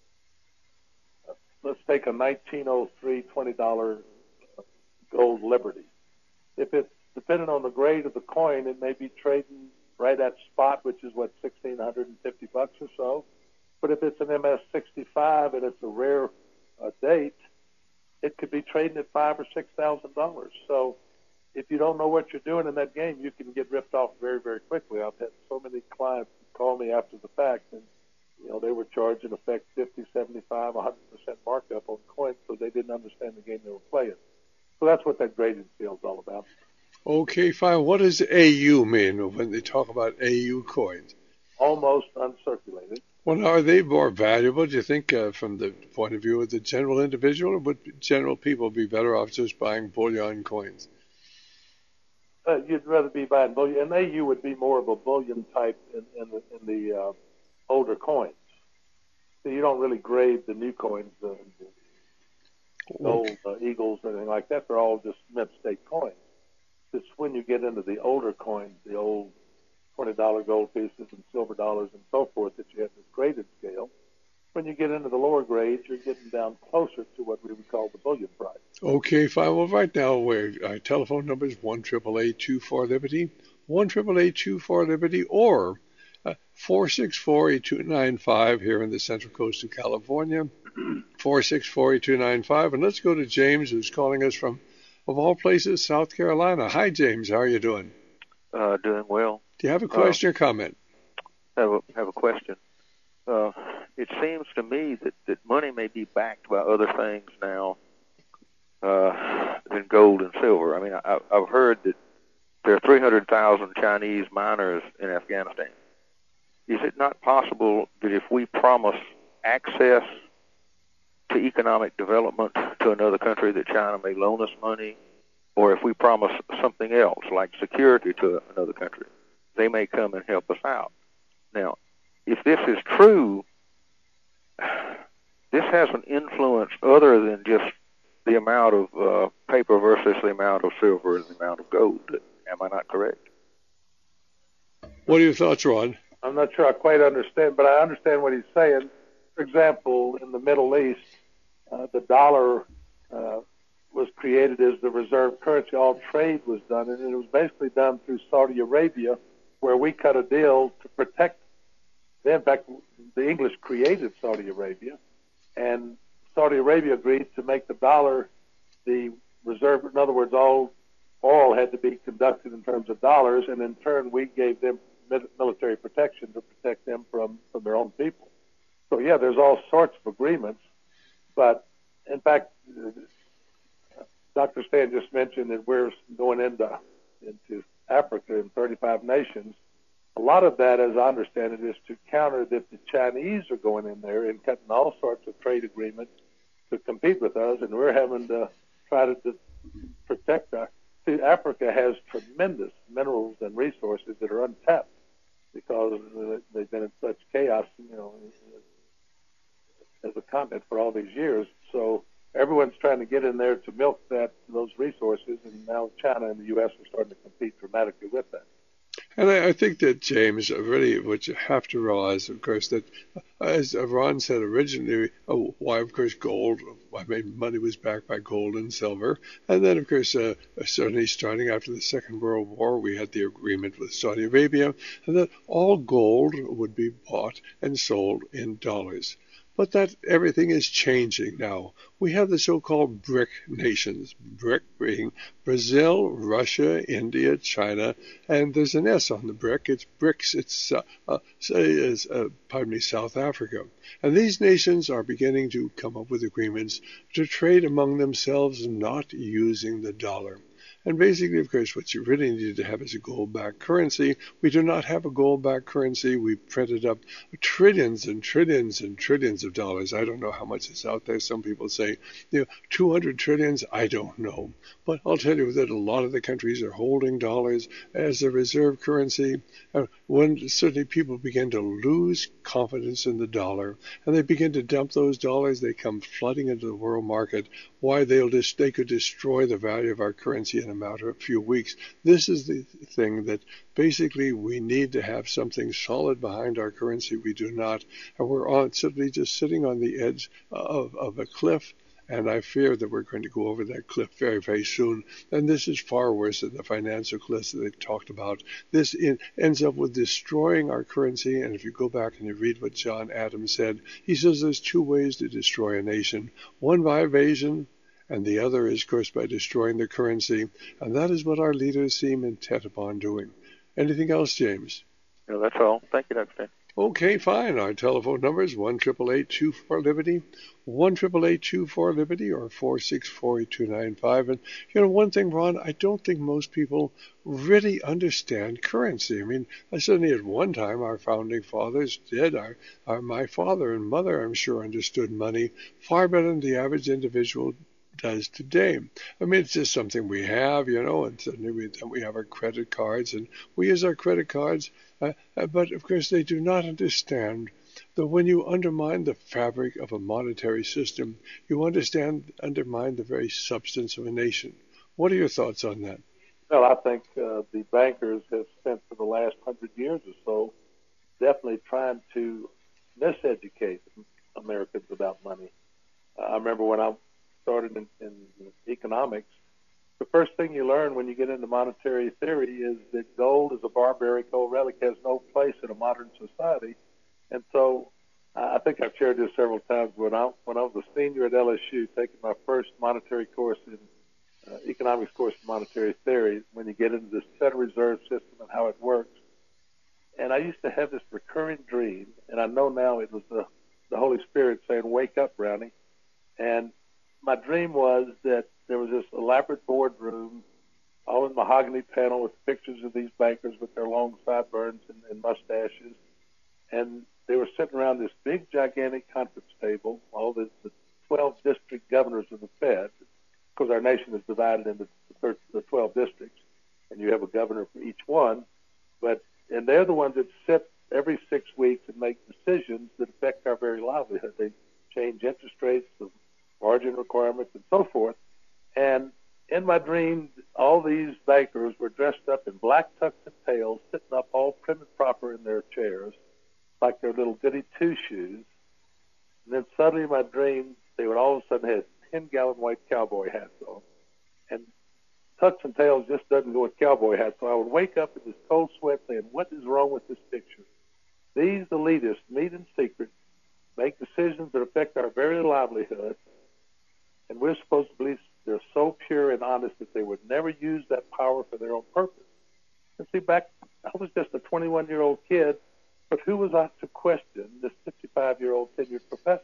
let's take a nineteen oh three twenty dollar gold Liberty. If it's depending on the grade of the coin, it may be trading right at spot, which is what, sixteen fifty bucks or so. But if it's an M S sixty-five and it's a rare uh, date, it could be trading at five or six thousand dollars. So if you don't know what you're doing in that game, you can get ripped off very, very quickly. I've had so many clients call me after the fact, and you know, they were charging in effect fifty, seventy-five, one hundred percent markup on coins, so they didn't understand the game they were playing. So that's what that grading scale is all about. Okay, fine. What does A U mean when they talk about A U coins? Almost uncirculated. Well, are they more valuable, do you think, uh, from the point of view of the general individual, or would general people be better off just buying bullion coins? Uh, you'd rather be buying bullion, and A U would be more of a bullion type in, in the, in the uh, older coins. So you don't really grade the new coins, uh, the old uh, eagles, or anything like that. They're all just mint state coins. It's when you get into the older coins, the old twenty dollar gold pieces and silver dollars and so forth, that you have this graded scale. When you get into the lower grades, you're getting down closer to what we would call the bullion price. Okay, fine. Well, right now, we're, our telephone number is one eight eight eight, two four, Liberty, one eight eight eight, two four, Liberty, or uh, four six four, eight two nine five here in the Central Coast of California, four six four, eight two nine five. And let's go to James, who's calling us from, of all places, South Carolina. Hi, James. How are you doing? Uh, doing well. Do you have a question uh, or comment? Have a, have a question. Uh, it seems to me that, that money may be backed by other things now uh, than gold and silver. I mean, I, I've heard that there are three hundred thousand Chinese miners in Afghanistan. Is it not possible that if we promise access to economic development to another country, that China may loan us money? Or if we promise something else, like security to another country, they may come and help us out. Now, if this is true, this has an influence other than just the amount of uh, paper versus the amount of silver and the amount of gold. Am I not correct? What are your thoughts, Ron? I'm not sure I quite understand, but I understand what he's saying. For example, in the Middle East, uh, the dollar uh, was created as the reserve currency. All trade was done, and it was basically done through Saudi Arabia, where we cut a deal to protect them. In fact, the English created Saudi Arabia, and Saudi Arabia agreed to make the dollar the reserve. In other words, all oil had to be conducted in terms of dollars, and in turn we gave them military protection to protect them from, from their own people. So, yeah, there's all sorts of agreements, but, in fact, Doctor Stan just mentioned that we're going into into Africa in thirty-five nations, a lot of that, as I understand it, is to counter that the Chinese are going in there and cutting all sorts of trade agreements to compete with us, and we're having to try to, to protect our. See, Africa has tremendous minerals and resources that are untapped because they've been in such chaos, you know, as a continent for all these years. So everyone's trying to get in there to milk that those resources, and now China and the U S are starting to compete dramatically with that. And I, I think that, James, really what you have to realize, of course, that as Ron said originally, oh, why, of course, gold, I mean, money was backed by gold and silver. And then, of course, uh, certainly starting after the Second World War, we had the agreement with Saudi Arabia, and that all gold would be bought and sold in dollars. But that everything is changing now. We have the so-called BRIC nations, BRIC being Brazil, Russia, India, China, and there's an S on the BRIC. It's BRICS. It's uh, uh, is, uh, pardon me, South Africa. And these nations are beginning to come up with agreements to trade among themselves, not using the dollar. And basically, of course, what you really need to have is a gold-backed currency. We do not have a gold-backed currency. We printed up trillions and trillions and trillions of dollars. I don't know how much is out there. Some people say, you know, two hundred trillions. I don't know. But I'll tell you that a lot of the countries are holding dollars as a reserve currency. Uh, when certainly people begin to lose confidence in the dollar and they begin to dump those dollars, they come flooding into the world market. Why they'll just, they could destroy the value of our currency in a matter of a few weeks. This is the thing that basically we need to have something solid behind our currency. We do not, and we're on simply just sitting on the edge of, of a cliff. And I fear that we're going to go over that cliff very, very soon. And this is far worse than the financial cliffs that they've talked about. This in, ends up with destroying our currency. And if you go back and you read what John Adams said, he says there's two ways to destroy a nation. One by invasion, and the other is, of course, by destroying the currency. And that is what our leaders seem intent upon doing. Anything else, James? No, that's all. Thank you, Doctor Stan. Okay, fine. Our telephone number is one eight eight eight, two four, Liberty, one eight eight eight, two four, Liberty, or four six four, two nine five. And, you know, one thing, Ron, I don't think most people really understand currency. I mean, I certainly at one time our founding fathers did. Our, our, my father and mother, I'm sure, understood money far better than the average individual does today. I mean, it's just something we have, you know, and suddenly we, then we have our credit cards, and we use our credit cards. Uh, but, of course, they do not understand that when you undermine the fabric of a monetary system, you understand, undermine the very substance of a nation. What are your thoughts on that? Well, I think uh, the bankers have spent for the last hundred years or so definitely trying to miseducate Americans about money. Uh, I remember when I started in, in economics, the first thing you learn when you get into monetary theory is that gold is a barbaric old relic, has no place in a modern society. And so uh, I think I've shared this several times. When I, when I was a senior at L S U, taking my first monetary course in uh, economics course in monetary theory, when you get into this Federal Reserve System and how it works, and I used to have this recurring dream, and I know now it was the, the Holy Spirit saying, "Wake up, Brownie." And my dream was that there was this elaborate boardroom, all in mahogany panel with pictures of these bankers with their long sideburns and, and mustaches. And they were sitting around this big, gigantic conference table, all the, the twelve district governors of the Fed, because our nation is divided into the, the twelve districts, and you have a governor for each one. But and they're the ones that sit every six weeks and make decisions that affect our very livelihood. They change interest rates, the margin requirements, and so forth. And in my dream, all these bankers were dressed up in black tux and tails, sitting up all prim and proper in their chairs, like their little goody two-shoes. And then suddenly in my dream, they would all of a sudden have ten-gallon white cowboy hats on. And tux and tails just doesn't go with cowboy hats. So I would wake up in this cold sweat saying, what is wrong with this picture? These elitists meet in secret, make decisions that affect our very livelihood, and we're supposed to believe they're so pure and honest that they would never use that power for their own purpose. And see, back, I was just a twenty-one-year-old kid, but who was I to question this fifty-five-year-old tenured professor?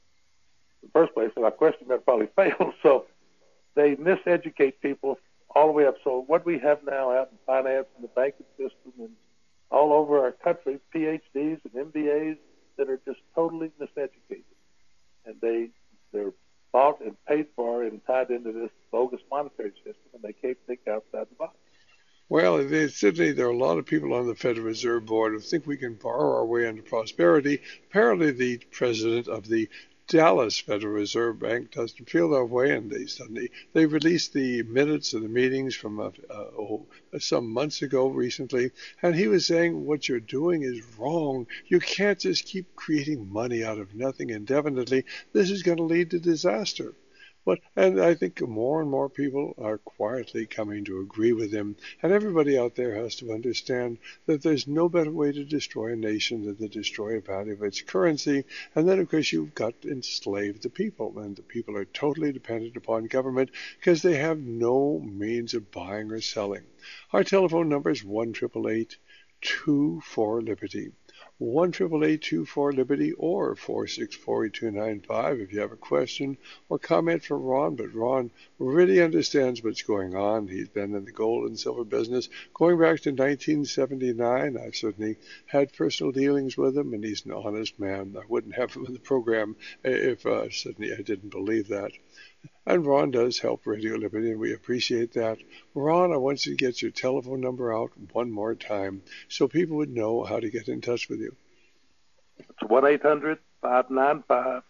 In the first place, if I questioned, I'd probably fail. So they miseducate people all the way up. So what we have now out in finance and the banking system and all over our country, P H Ds and M B As that are just totally miseducated. And they, they're bought and paid for and tied into this bogus monetary system, and they can't think outside the box. Well, they, certainly there are a lot of people on the Federal Reserve Board who think we can borrow our way into prosperity. Apparently, the president of the Dallas Federal Reserve Bank doesn't feel that way, and they suddenly they released the minutes of the meetings from uh, uh, oh, some months ago recently, and he was saying what you're doing is wrong. You can't just keep creating money out of nothing indefinitely. This is going to lead to disaster. But, and I think more and more people are quietly coming to agree with him. And everybody out there has to understand that there's no better way to destroy a nation than to destroy a value of its currency. And then, of course, you've got to enslave the people. And the people are totally dependent upon government because they have no means of buying or selling. Our telephone number is one eight eight eight, two four, Liberty. one eight eight eight, two four, Liberty or four six four, two nine five if you have a question or comment for Ron. But Ron really understands what's going on. He's been in the gold and silver business going back to nineteen seventy-nine. I've certainly had personal dealings with him, and he's an honest man. I wouldn't have him in the program if uh, certainly I didn't believe that. And Ron does help Radio Liberty, and we appreciate that. Ron, I want you to get your telephone number out one more time so people would know how to get in touch with you. It's one eight hundred, five nine five,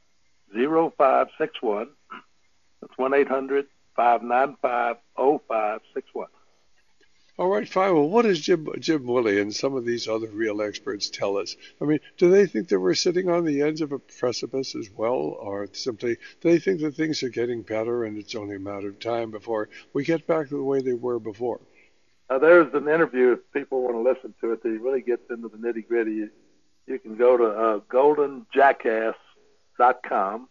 zero five six one. That's one eight hundred, five nine five, zero five six one. All right, fine. Well, what does Jim, Jim Willie and some of these other real experts tell us? I mean, do they think that we're sitting on the edge of a precipice as well, or simply do they think that things are getting better and it's only a matter of time before we get back to the way they were before? Uh, there's an interview, if people want to listen to it, that really gets into the nitty-gritty. You, you can go to uh, golden jackass dot com.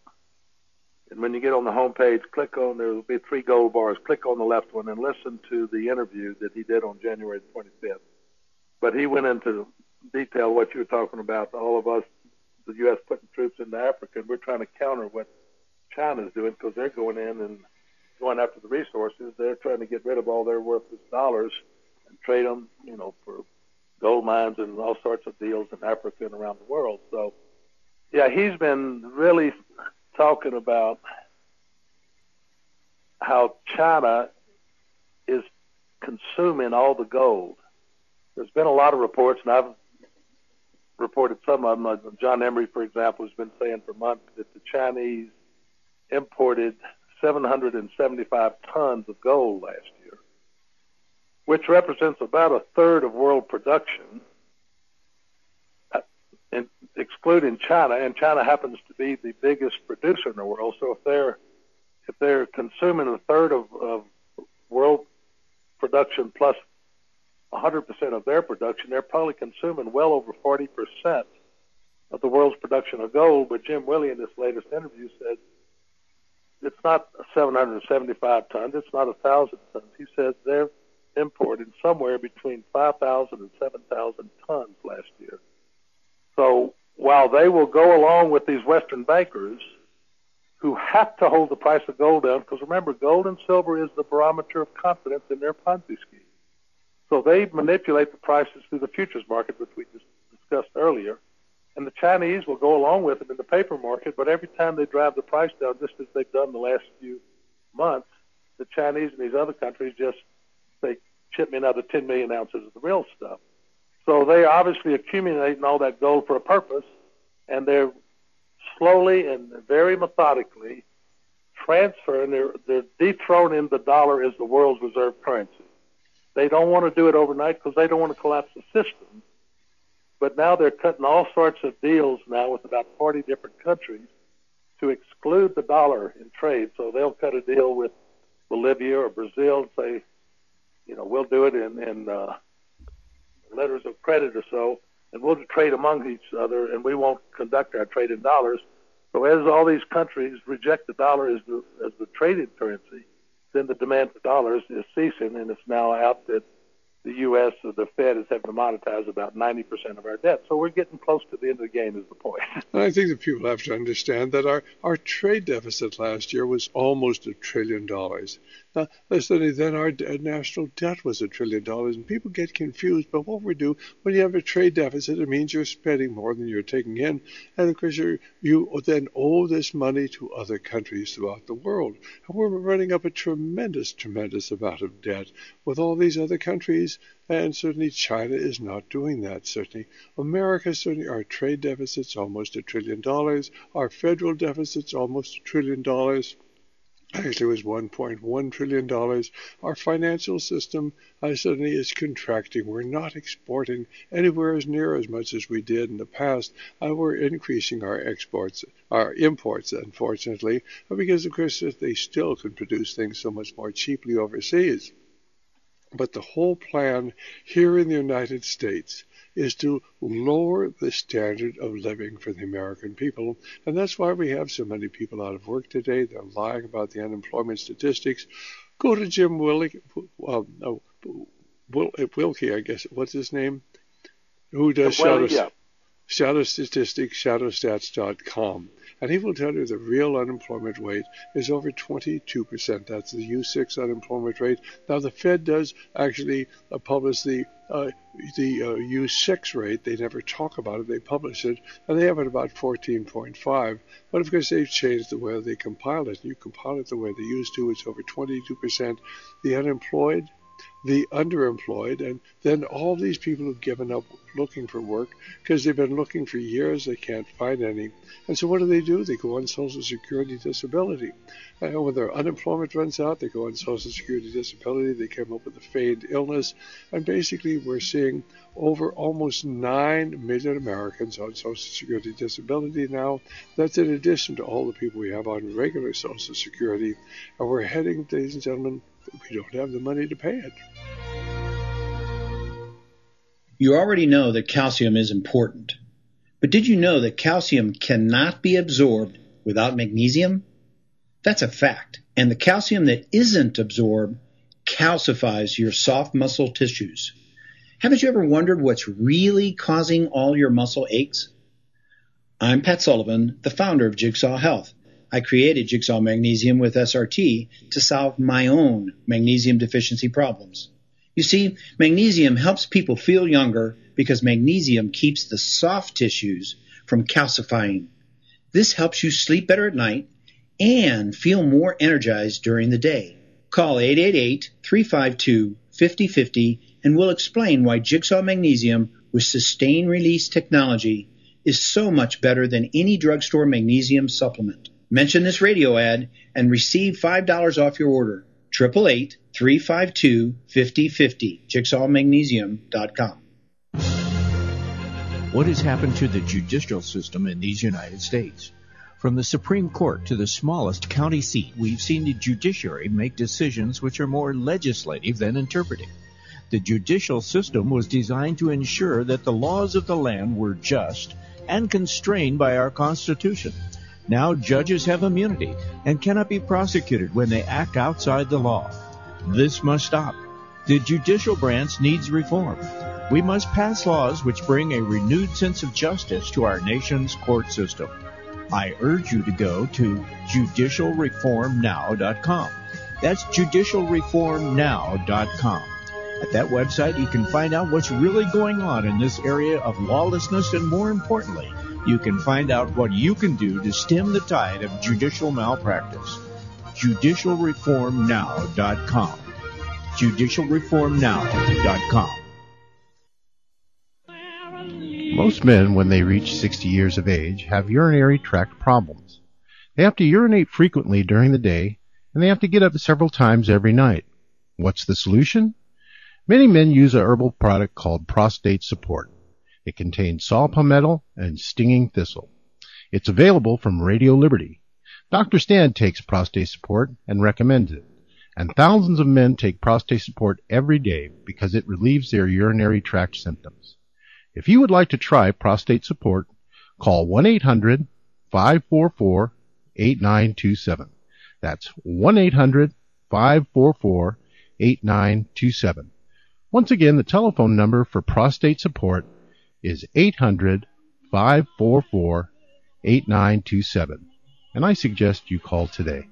And when you get on the home page, click on, there will be three gold bars. Click on the left one and listen to the interview that he did on January twenty-fifth. But he went into detail what you were talking about, all of us, the U S putting troops into Africa, and we're trying to counter what China's doing because they're going in and going after the resources. They're trying to get rid of all their worthless dollars and trade them, you know, for gold mines and all sorts of deals in Africa and around the world. So, yeah, he's been really talking about how China is consuming all the gold. There's been a lot of reports, and I've reported some of them. John Emery, for example, has been saying for months that the Chinese imported seven hundred seventy-five tons of gold last year, which represents about a third of world production, in, excluding China, and China happens to be the biggest producer in the world. So if they're if they're consuming a third of, of world production plus one hundred percent of their production, they're probably consuming well over forty percent of the world's production of gold. But Jim Willie in this latest interview said it's not seven hundred seventy-five tons, it's not one thousand tons. He says they're importing somewhere between five thousand and seven thousand tons last year. So while they will go along with these Western bankers who have to hold the price of gold down, because remember, gold and silver is the barometer of confidence in their Ponzi scheme. So they manipulate the prices through the futures market, which we just discussed earlier. And the Chinese will go along with it in the paper market, but every time they drive the price down, just as they've done the last few months, the Chinese and these other countries just say, ship me another ten million ounces of the real stuff. So they're obviously accumulating all that gold for a purpose, and they're slowly and very methodically transferring, they're, they're dethroning the dollar as the world's reserve currency. They don't want to do it overnight because they don't want to collapse the system. But now they're cutting all sorts of deals now with about forty different countries to exclude the dollar in trade. So they'll cut a deal with Bolivia or Brazil and say, you know, we'll do it in, in uh, letters of credit or so, and we'll trade among each other, and we won't conduct our trade in dollars. So as all these countries reject the dollar as the, as the trading currency, then the demand for dollars is ceasing, and it's now out that the U S or the Fed is having to monetize about ninety percent of our debt. So we're getting close to the end of the game is the point. And I think that people have to understand that our, our trade deficit last year was almost a trillion dollars. Now, listen, then our national debt was a trillion dollars, and people get confused. But what we do, when you have a trade deficit, it means you're spending more than you're taking in. And, of course, you're, you then owe this money to other countries throughout the world. And we're running up a tremendous, tremendous amount of debt with all these other countries. And certainly China is not doing that. Certainly America, certainly our trade deficit's almost a trillion dollars. Our federal deficit's almost a trillion dollars. Actually, it was one point one trillion dollars. Our financial system uh, suddenly is contracting. We're not exporting anywhere as near as much as we did in the past. Uh, we're increasing our exports, our imports, unfortunately, because, of course, they still can produce things so much more cheaply overseas. But the whole plan here in the United States is to lower the standard of living for the American people. And that's why we have so many people out of work today. They're lying about the unemployment statistics. Go to Jim Wilkie, uh, no, Wilkie, I guess, what's his name? Who does well, shadow, yeah. shadow statistics, shadow stats dot com. And he will tell you the real unemployment rate is over twenty-two percent. That's the U six unemployment rate. Now, the Fed does actually uh, publish the uh, the uh, U six rate. They never talk about it. They publish it, and they have it about fourteen point five. But, of course, they've changed the way they compile it. You compile it the way they used to, it's over twenty-two percent. The unemployed, the underemployed, and then all these people who've given up looking for work because they've been looking for years, they can't find any. And so what do they do? They go on Social Security disability. And when their unemployment runs out, they go on Social Security disability. They come up with a feigned illness. And basically we're seeing over almost nine million Americans on Social Security disability now. That's in addition to all the people we have on regular Social Security. And we're heading, ladies and gentlemen, we don't have the money to pay it. You already know that calcium is important. But did you know that calcium cannot be absorbed without magnesium? That's a fact. And the calcium that isn't absorbed calcifies your soft muscle tissues. Haven't you ever wondered what's really causing all your muscle aches? I'm Pat Sullivan, the founder of Jigsaw Health. I created Jigsaw Magnesium with S R T to solve my own magnesium deficiency problems. You see, magnesium helps people feel younger because magnesium keeps the soft tissues from calcifying. This helps you sleep better at night and feel more energized during the day. Call eight eight eight, three five two, five zero five zero and we'll explain why Jigsaw Magnesium with sustained release technology is so much better than any drugstore magnesium supplement. Mention this radio ad and receive five dollars off your order. eight eight eight, three five two, five zero five zero, jigsaw magnesium dot com. What has happened to the judicial system in these United States? From the Supreme Court to the smallest county seat, we've seen the judiciary make decisions which are more legislative than interpretive. The judicial system was designed to ensure that the laws of the land were just and constrained by our Constitution. Now judges have immunity and cannot be prosecuted when they act outside the law. This must stop. The judicial branch needs reform. We must pass laws which bring a renewed sense of justice to our nation's court system. I urge you to go to judicial reform now dot com. That's judicial reform now dot com. At that website, you can find out what's really going on in this area of lawlessness, and more importantly, you can find out what you can do to stem the tide of judicial malpractice. judicial reform now dot com. judicial reform now dot com. Most men, when they reach sixty years of age, have urinary tract problems. They have to urinate frequently during the day, and they have to get up several times every night. What's the solution? Many men use a herbal product called Prostate Support. It contains saw palmetto and stinging thistle. It's available from Radio Liberty. Doctor Stan takes Prostate Support and recommends it. And thousands of men take Prostate Support every day because it relieves their urinary tract symptoms. If you would like to try Prostate Support, call one eight hundred, five four four, eight nine two seven. That's one eight hundred, five four four, eight nine two seven. Once again, the telephone number for prostate support is eight hundred, five four four, eight nine two seven. And I suggest you call today.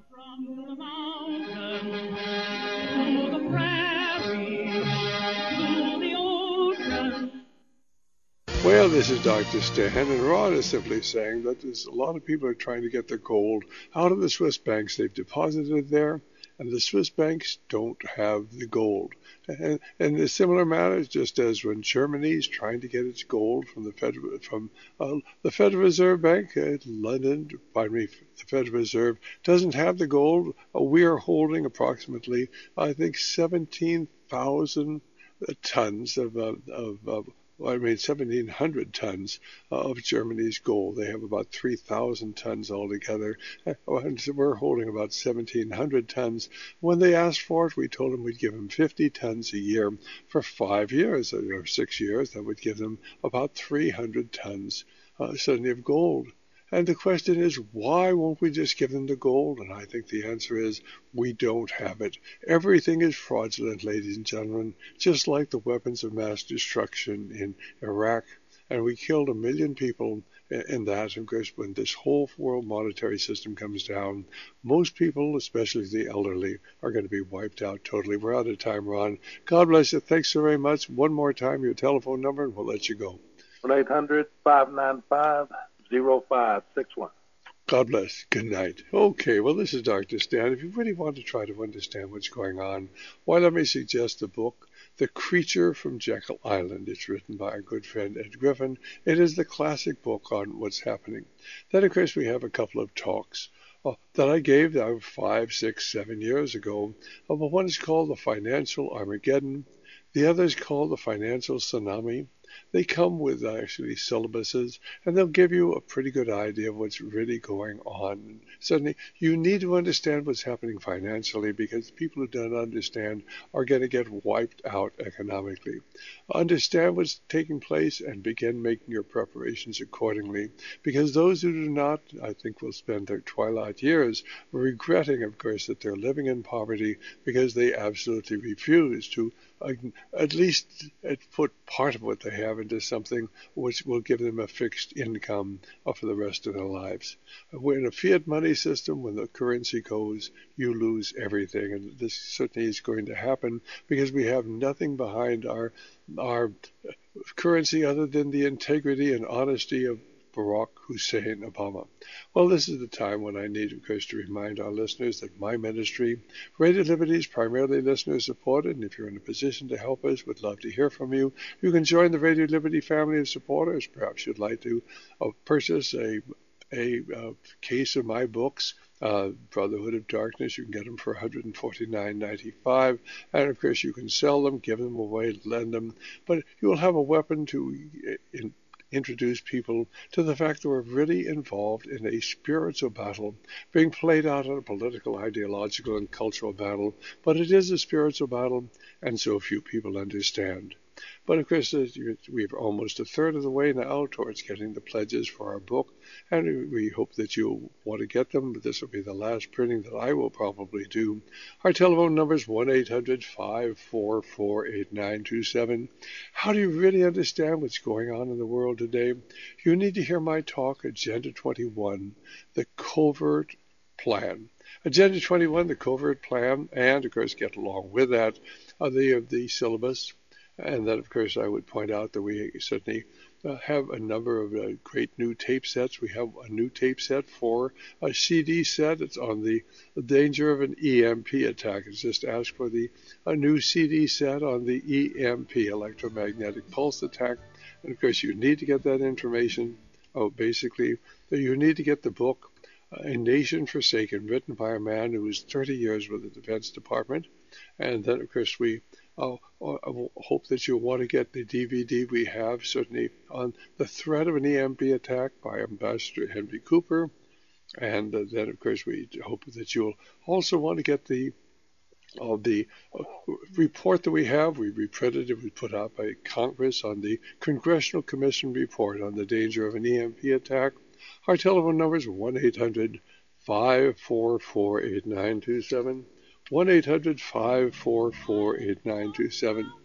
Well, this is Doctor Stan, and Ron is simply saying that there's a lot of people are trying to get their gold out of the Swiss banks they've deposited there, and the Swiss banks don't have the gold. And, and in similar matters, just as when Germany is trying to get its gold from the Federal from uh, the Federal Reserve Bank at London, pardon me, the Federal Reserve doesn't have the gold. Uh, we are holding approximately, I think, seventeen thousand tons of of, of, of Well, I mean, seventeen hundred tons uh, of Germany's gold. They have about three thousand tons altogether. And so we're holding about seventeen hundred tons. When they asked for it, we told them we'd give them fifty tons a year for five years or six years. That would give them about three hundred tons uh, suddenly of gold. And the question is, why won't we just give them the gold? And I think the answer is, we don't have it. Everything is fraudulent, ladies and gentlemen, just like the weapons of mass destruction in Iraq. And we killed a million people in that. And of course, when this whole world monetary system comes down, most people, especially the elderly, are going to be wiped out totally. We're out of time, Ron. God bless you. Thanks so very much. One more time, your telephone number, and we'll let you go. one eight hundred, five nine five, zero five six one. God bless. Good night. Okay, well, this is Doctor Stan. If you really want to try to understand what's going on, why, let me suggest the book, The Creature from Jekyll Island. It's written by our good friend Ed Griffin. It is the classic book on what's happening. Then, of course, we have a couple of talks uh, that I gave uh, five, six, seven years ago. Uh, but one is called The Financial Armageddon. The other is called The Financial Tsunami. They come with actually syllabuses, and they'll give you a pretty good idea of what's really going on. And suddenly, you need to understand what's happening financially, because people who don't understand are going to get wiped out economically. Understand what's taking place and begin making your preparations accordingly, because those who do not, I think, will spend their twilight years regretting, of course, that they're living in poverty because they absolutely refuse to uh, at least put part of what they have into something which will give them a fixed income for the rest of their lives. We're in a fiat money system. When the currency goes, you lose everything, and this certainly is going to happen because we have nothing behind our our currency other than the integrity and honesty of Barack Hussein Obama. Well, this is the time when I need, of course, to remind our listeners that my ministry, Radio Liberty, is primarily listener supported, and if you're in a position to help us, we'd love to hear from you. You can join the Radio Liberty family of supporters. Perhaps you'd like to uh, purchase a a uh, case of my books, uh, Brotherhood of Darkness. You can get them for one hundred forty-nine dollars and ninety-five cents, and of course you can sell them, give them away, lend them, but you'll have a weapon to in, introduce people to the fact that we're really involved in a spiritual battle being played out in a political, ideological, and cultural battle, but it is a spiritual battle, and so few people understand. But of course, we're almost a third of the way now towards getting the pledges for our book, and we hope that you'll want to get them. But this will be the last printing that I will probably do. Our telephone number is one eight hundred, five four four, eight nine two seven. How do you really understand what's going on in the world today? You need to hear my talk, Agenda twenty-one, the Covert Plan. Agenda twenty-one, the Covert Plan, and of course, get along with that, uh, the, the syllabus. And then, of course, I would point out that we certainly uh, have a number of uh, great new tape sets. We have a new tape set for a C D set. It's on the, the danger of an E M P attack. It's just asked for the a new C D set on the E M P, electromagnetic pulse attack. And, of course, you need to get that information. Oh, basically, you need to get the book, uh, A Nation Forsaken, written by a man who was thirty years with the Defense Department. And then, of course, we Uh, I hope that you'll want to get the D V D we have, certainly on the threat of an E M P attack by Ambassador Henry Cooper. And uh, then, of course, we hope that you'll also want to get the uh, the uh, report that we have. We reprinted it. We put out by Congress on the Congressional Commission report on the danger of an E M P attack. Our telephone number is one eight hundred, five four four, eight nine two seven. one eight hundred, five four four, eight nine two seven.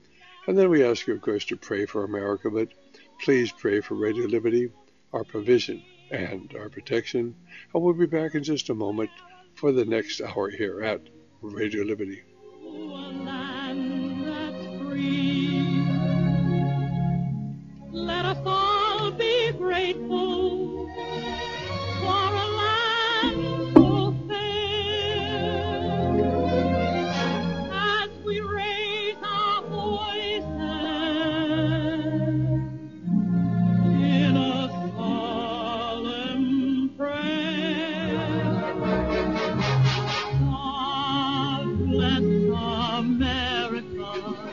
And then we ask you, of course, to pray for America, but please pray for Radio Liberty, our provision and our protection. And we'll be back in just a moment for the next hour here at Radio Liberty. Let us all be grateful for a land so fair. As we raise our voices in a solemn prayer, God bless America,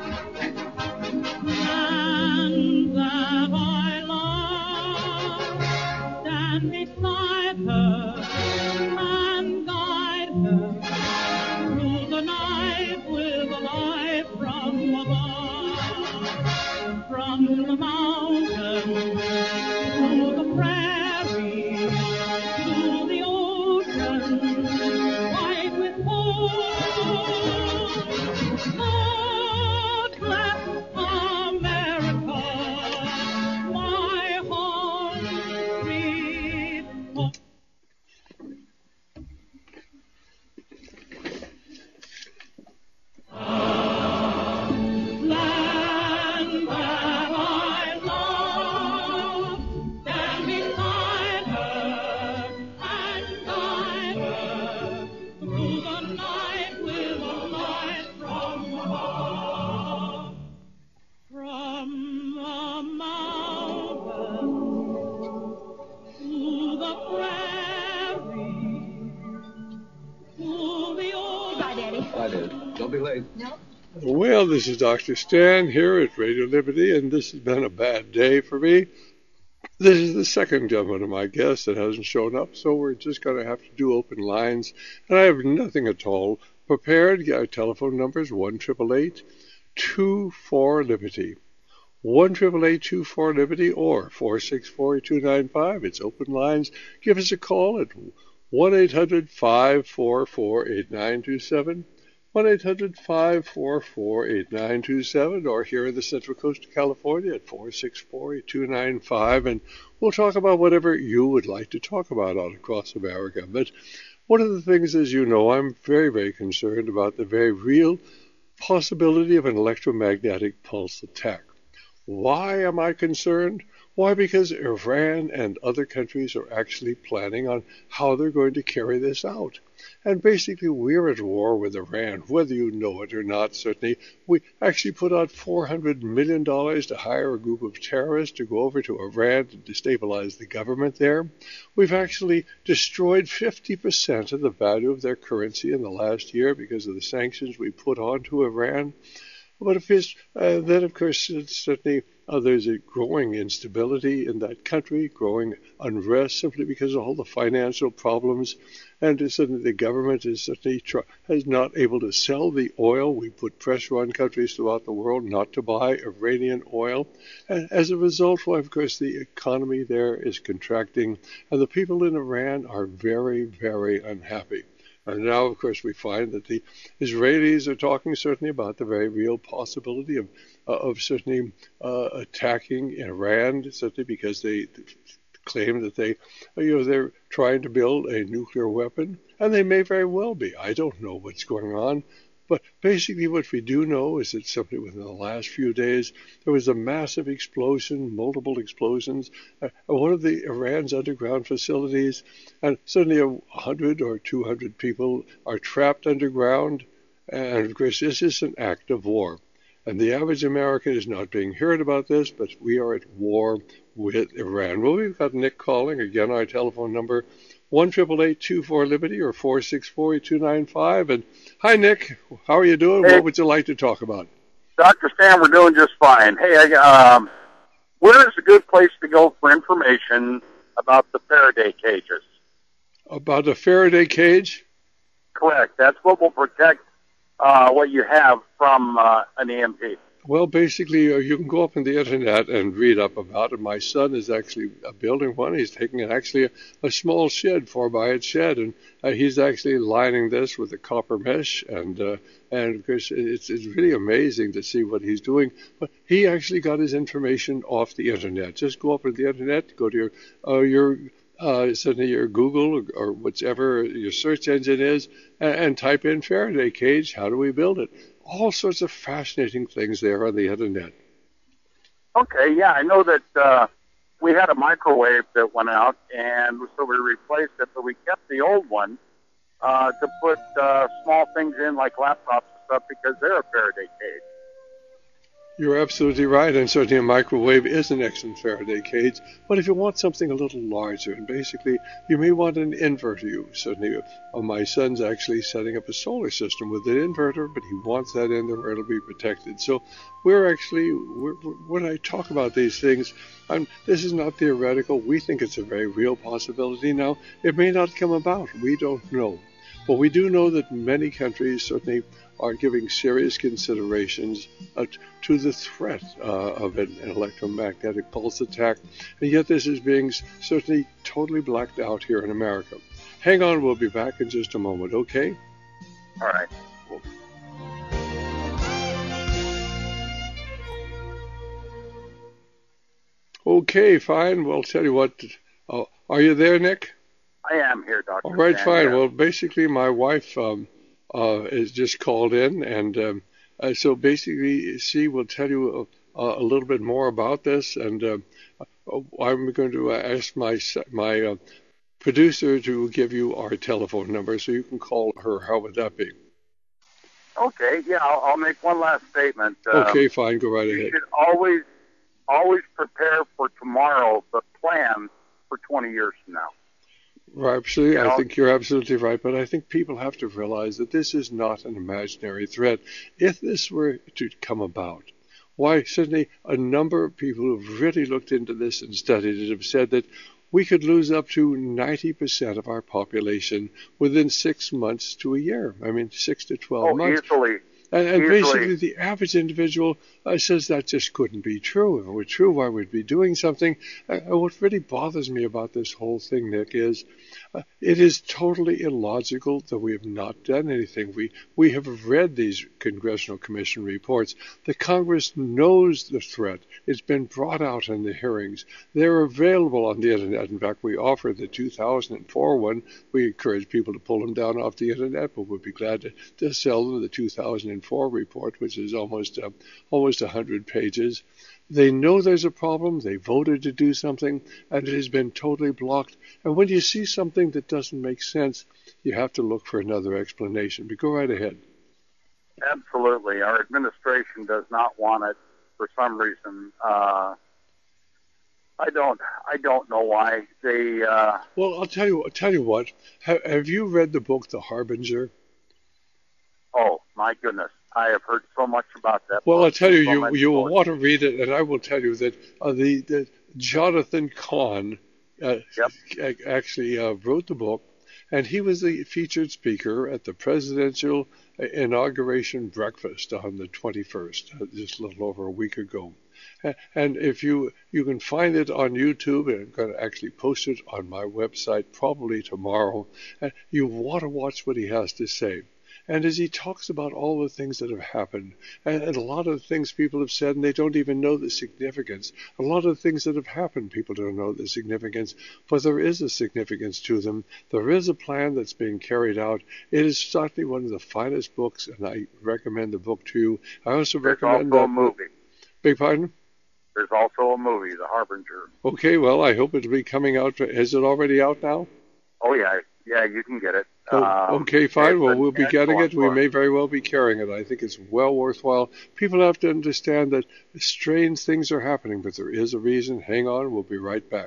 land that I love. Stand beside her and guide her through the night with a light from above, from the mountains to the prairie to the ocean white with gold. God bless America, my home sweet home. Land that I love, stand beside her and guide her through the night with a light from above, from the mountains to the prairie to the ocean. Bye, Daddy. Bye, Dad. Don't be late. No. Well, this is Doctor Stan here at Radio Liberty, and this has been a bad day for me. This is the second gentleman of my guest that hasn't shown up, so we're just going to have to do open lines, and I have nothing at all prepared. Our telephone number is one eight eight eight, two four, Liberty. one eight eight eight, two four, Liberty or four six four, two nine five. It's open lines. Give us a call at one eight hundred, five four four, eight nine two seven. one eight hundred, five four four, eight nine two seven, or here in the Central Coast of California at four six four, two nine five, and we'll talk about whatever you would like to talk about all across America. But one of the things, as you know, I'm very, very concerned about the very real possibility of an electromagnetic pulse attack. Why am I concerned? Why? Because Iran and other countries are actually planning on how they're going to carry this out. And basically, we're at war with Iran, whether you know it or not, certainly. We actually put out four hundred million dollars to hire a group of terrorists to go over to Iran to destabilize the government there. We've actually destroyed fifty percent of the value of their currency in the last year because of the sanctions we put on to Iran. But if it's, uh, then, of course, it's certainly uh, there's a growing instability in that country, growing unrest simply because of all the financial problems. And certainly the government is certainly try, is not able to sell the oil. We put pressure on countries throughout the world not to buy Iranian oil. And as a result, well, of course, the economy there is contracting. And the people in Iran are very, very unhappy. And now, of course, we find that the Israelis are talking certainly about the very real possibility of, uh, of certainly uh, attacking Iran, certainly because they claim that they, you know, they're trying to build a nuclear weapon, and they may very well be. I don't know what's going on. But basically what we do know is that simply within the last few days, there was a massive explosion, multiple explosions, uh, at one of the Iran's underground facilities, and certainly a hundred or two hundred people are trapped underground. And of course, this is an act of war. And the average American is not being heard about this, but we are at war with Iran. Well, we've got Nick calling. Again, our telephone number, one eight eight eight, two four, Liberty or four six four, two nine five. And hi, Nick. How are you doing? Hey. What would you like to talk about? Doctor Stan, we're doing just fine. Hey, I, um, where is a good place to go for information about the Faraday cages? About a Faraday cage? Correct. That's what will protect uh, what you have from uh, an E M P. Well, basically, uh, you can go up on the internet and read up about it. My son is actually uh, building one. He's taking an, actually a, a small shed, four by eight shed, and uh, he's actually lining this with a copper mesh. And uh, and of course, it's it's really amazing to see what he's doing. But he actually got his information off the internet. Just go up on the internet, go to your uh, your uh, certainly your Google or, or whichever your search engine is, and, and type in Faraday cage. How do we build it? All sorts of fascinating things there on the internet. Okay, yeah, I know that uh, we had a microwave that went out, and so we replaced it, but we kept the old one uh, to put uh, small things in like laptops and stuff because they're a Faraday cage. You're absolutely right, and certainly a microwave is an excellent Faraday cage. But if you want something a little larger, and basically you may want an inverter. You certainly, uh, my son's actually setting up a solar system with an inverter, but he wants that in there where it'll be protected. So we're actually, we're, when I talk about these things, I'm, this is not theoretical. We think it's a very real possibility. Now, it may not come about. We don't know. But we do know that many countries certainly are giving serious considerations uh, to the threat uh, of an, an electromagnetic pulse attack, and yet this is being certainly totally blacked out here in America. Hang on, we'll be back in just a moment, okay? All right. Okay, fine. Well, tell you what, uh, are you there, Nick? I am here, Doctor All right, Stan, fine. yeah. Well, basically, my wife um, uh, is just called in, and um, uh, so basically, she will tell you a, a little bit more about this, and uh, I'm going to ask my my uh, producer to give you our telephone number so you can call her. How would that be? Okay, yeah, I'll, I'll make one last statement. Um, Okay, fine. Go right You ahead. should always, always prepare for tomorrow, but plan for twenty years from now. Right, absolutely. You I know? think you're absolutely right, but I think people have to realize that this is not an imaginary threat. If this were to come about, why, certainly a number of people who have really looked into this and studied it have said that we could lose up to ninety percent of our population within six months to a year. I mean, six to twelve Oh, months. easily. And, and Easily. basically, the average individual uh, says that just couldn't be true. If it were true, why would we be doing something? Uh, what really bothers me about this whole thing, Nick, is uh, it is totally illogical that we have not done anything. We we have read these Congressional Commission reports. The Congress knows the threat. It's been brought out in the hearings. They're available on the Internet. In fact, we offer the two thousand four one. We encourage people to pull them down off the Internet, but we'd be glad to, to sell them the two thousand four report, which is almost uh, almost one hundred pages. They know there's a problem. They voted to do something, and it has been totally blocked. And when you see something that doesn't make sense, you have to look for another explanation. But go right ahead. Absolutely. Our administration does not want it for some reason. Uh, I don't. I don't know why they. Uh, Well, I'll tell you. I'll tell you what. Have, have you read the book The Harbinger? oh my goodness! I have heard so much about that. Well, book. I'll tell you, So you much you will going- want to read it, and I will tell you that uh, the, the Jonathan Cahn uh, ac- actually uh, wrote the book, and he was the featured speaker at the presidential inauguration breakfast on the twenty-first, uh, just a little over a week ago. A- And if you you can find it on YouTube, and I'm going to actually post it on my website probably tomorrow. And you want to watch what he has to say. And as he talks about all the things that have happened, and, and a lot of the things people have said, and they don't even know the significance. A lot of the things that have happened, people don't know the significance, but there is a significance to them. There is a plan that's being carried out. It is certainly one of the finest books, and I recommend the book to you. I also There's recommend also that. a movie. Beg pardon? There's also a movie, The Harbinger. Okay, well, I hope it'll be coming out. Is it already out now? Oh yeah, yeah, you can get it. Oh, Um, okay, fine. it's Well, an we'll be getting it. excellent We book. may very well be carrying it. I think it's well worthwhile. People have to understand that strange things are happening, but there is a reason. Hang on. We'll be right back.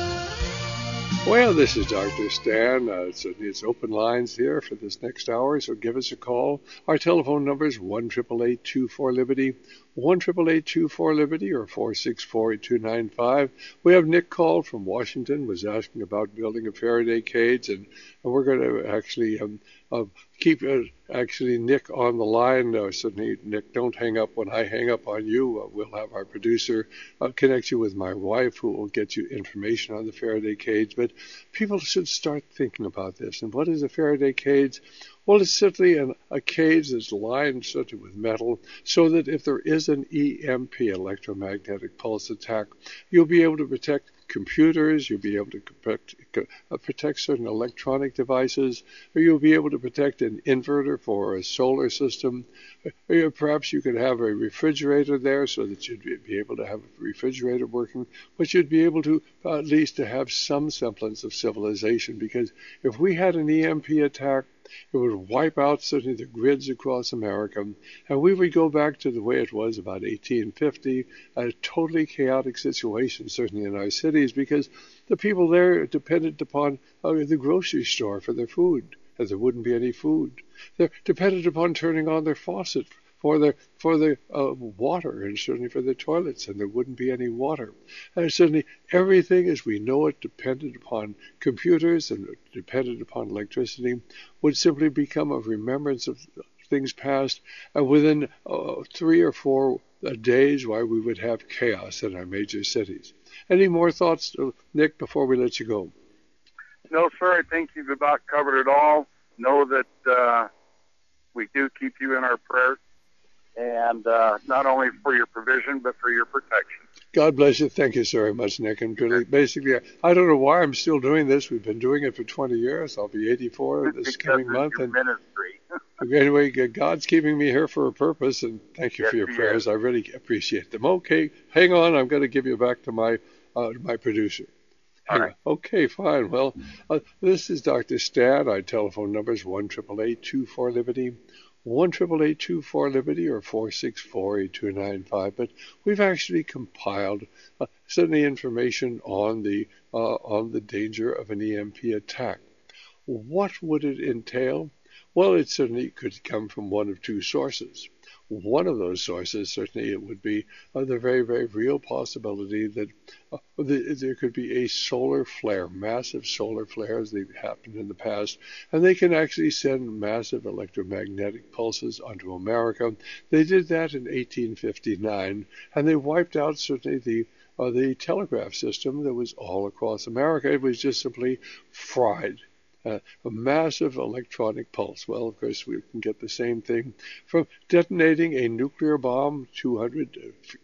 Well, this is Doctor Stan. Uh, it's, it's open lines here for this next hour, so give us a call. Our telephone number is one eight eight eight, two four, Liberty, one eight eight eight, two four, Liberty, or four six four, two nine five. We have Nick called from Washington, was asking about building a Faraday cage, and, and we're going to actually um, uh, keep uh, actually Nick on the line. Uh, certainly, Nick, don't hang up. When I hang up on you, uh, we'll have our producer uh, connect you with my wife, who will get you information on the Faraday cage. But people should start thinking about this. And what is a Faraday cage? Well, it's simply an, a cage that's lined certainly with metal, so that if there is an E M P, electromagnetic pulse attack, you'll be able to protect computers, you'll be able to protect, uh, protect certain electronic devices, or you'll be able to protect an inverter for a solar system, or perhaps you could have a refrigerator there so that you'd be able to have a refrigerator working, but you'd be able to uh, at least to have some semblance of civilization, because if we had an E M P attack, it would wipe out certainly the grids across America, and we would go back to the way it was about eighteen fifty, a totally chaotic situation, certainly in our cities, because the people there depended upon uh, the grocery store for their food, and there wouldn't be any food. They're dependent upon turning on their faucet for the for the uh, water, and certainly for the toilets, and there wouldn't be any water. And certainly everything as we know it, dependent upon computers and dependent upon electricity, would simply become a remembrance of things past, and within uh, three or four uh, days, why we would have chaos in our major cities. Any more thoughts, uh, Nick, before we let you go? No, sir. I think you've about covered it all. Know that uh, we do keep you in our prayers, and uh, not only for your provision, but for your protection. God bless you. Thank you so very much, Nick. And really, basically, I don't know why I'm still doing this. We've been doing it for twenty years. I'll be eighty-four this coming month. And ministry. Anyway, God's keeping me here for a purpose, and thank you yes, for your he prayers. is. I really appreciate them. Okay, hang on. I'm going to give you back to my uh, my producer. Hang All right. on. Okay, fine. Well, uh, this is Doctor Stan. Our telephone number is one eight eight eight, two four, Liberty. one eight eight eight, two four, Liberty, or four six four, eight two nine five. But we've actually compiled uh, certainly information on the uh, on the danger of an E M P attack. What would it entail? Well, it certainly could come from one of two sources. One of those sources, certainly it would be uh, the very, very real possibility that uh, the, there could be a solar flare, massive solar flares. They've happened in the past, and they can actually send massive electromagnetic pulses onto America. They did that in eighteen fifty-nine, and they wiped out certainly the uh, the telegraph system that was all across America. It was just simply fried. Uh, a massive electronic pulse. Well, of course, we can get the same thing from detonating a nuclear bomb two hundred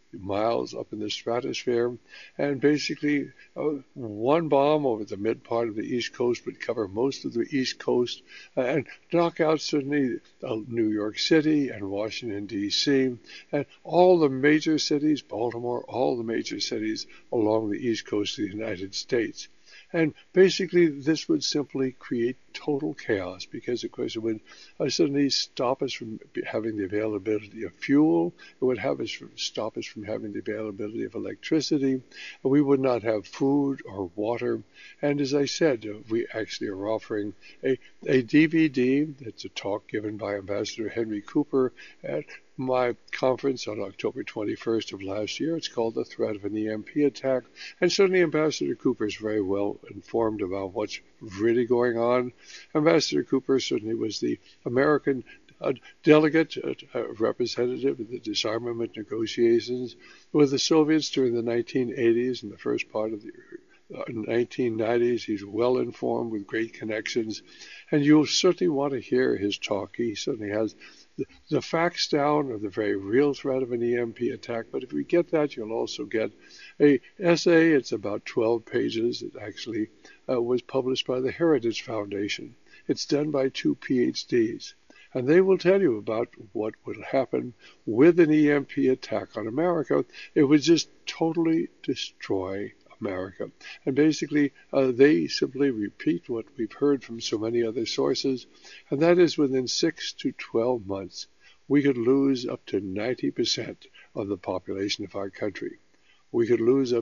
miles up in the stratosphere, and basically uh, one bomb over the mid part of the East Coast would cover most of the East Coast uh, and knock out certainly uh, New York City and Washington, D C, and all the major cities, Baltimore, all the major cities along the East Coast of the United States. And basically, this would simply create total chaos because, of course, it would uh, suddenly stop us from having the availability of fuel. It would have us from, stop us from having the availability of electricity. And we would not have food or water. And as I said, uh, we actually are offering a, a D V D. That's a talk given by Ambassador Henry Cooper at my conference on October twenty-first of last year. It's called The Threat of an E M P Attack. And certainly Ambassador Cooper is very well informed about what's really going on. Ambassador Cooper certainly was the American uh, delegate, uh, representative of the disarmament negotiations with the Soviets during the nineteen eighties and the first part of the uh, nineteen nineties. He's well informed with great connections, and you'll certainly want to hear his talk. He certainly has the, the facts down of the very real threat of an E M P attack. But if we get that, you'll also get a essay. It's about twelve pages. It actually uh, was published by the Heritage Foundation. It's done by two P H Ds. And they will tell you about what would happen with an E M P attack on America. It would just totally destroy America. And basically, uh, they simply repeat what we've heard from so many other sources, and that is within six to twelve months, we could lose up to ninety percent of the population of our country. We could lose up to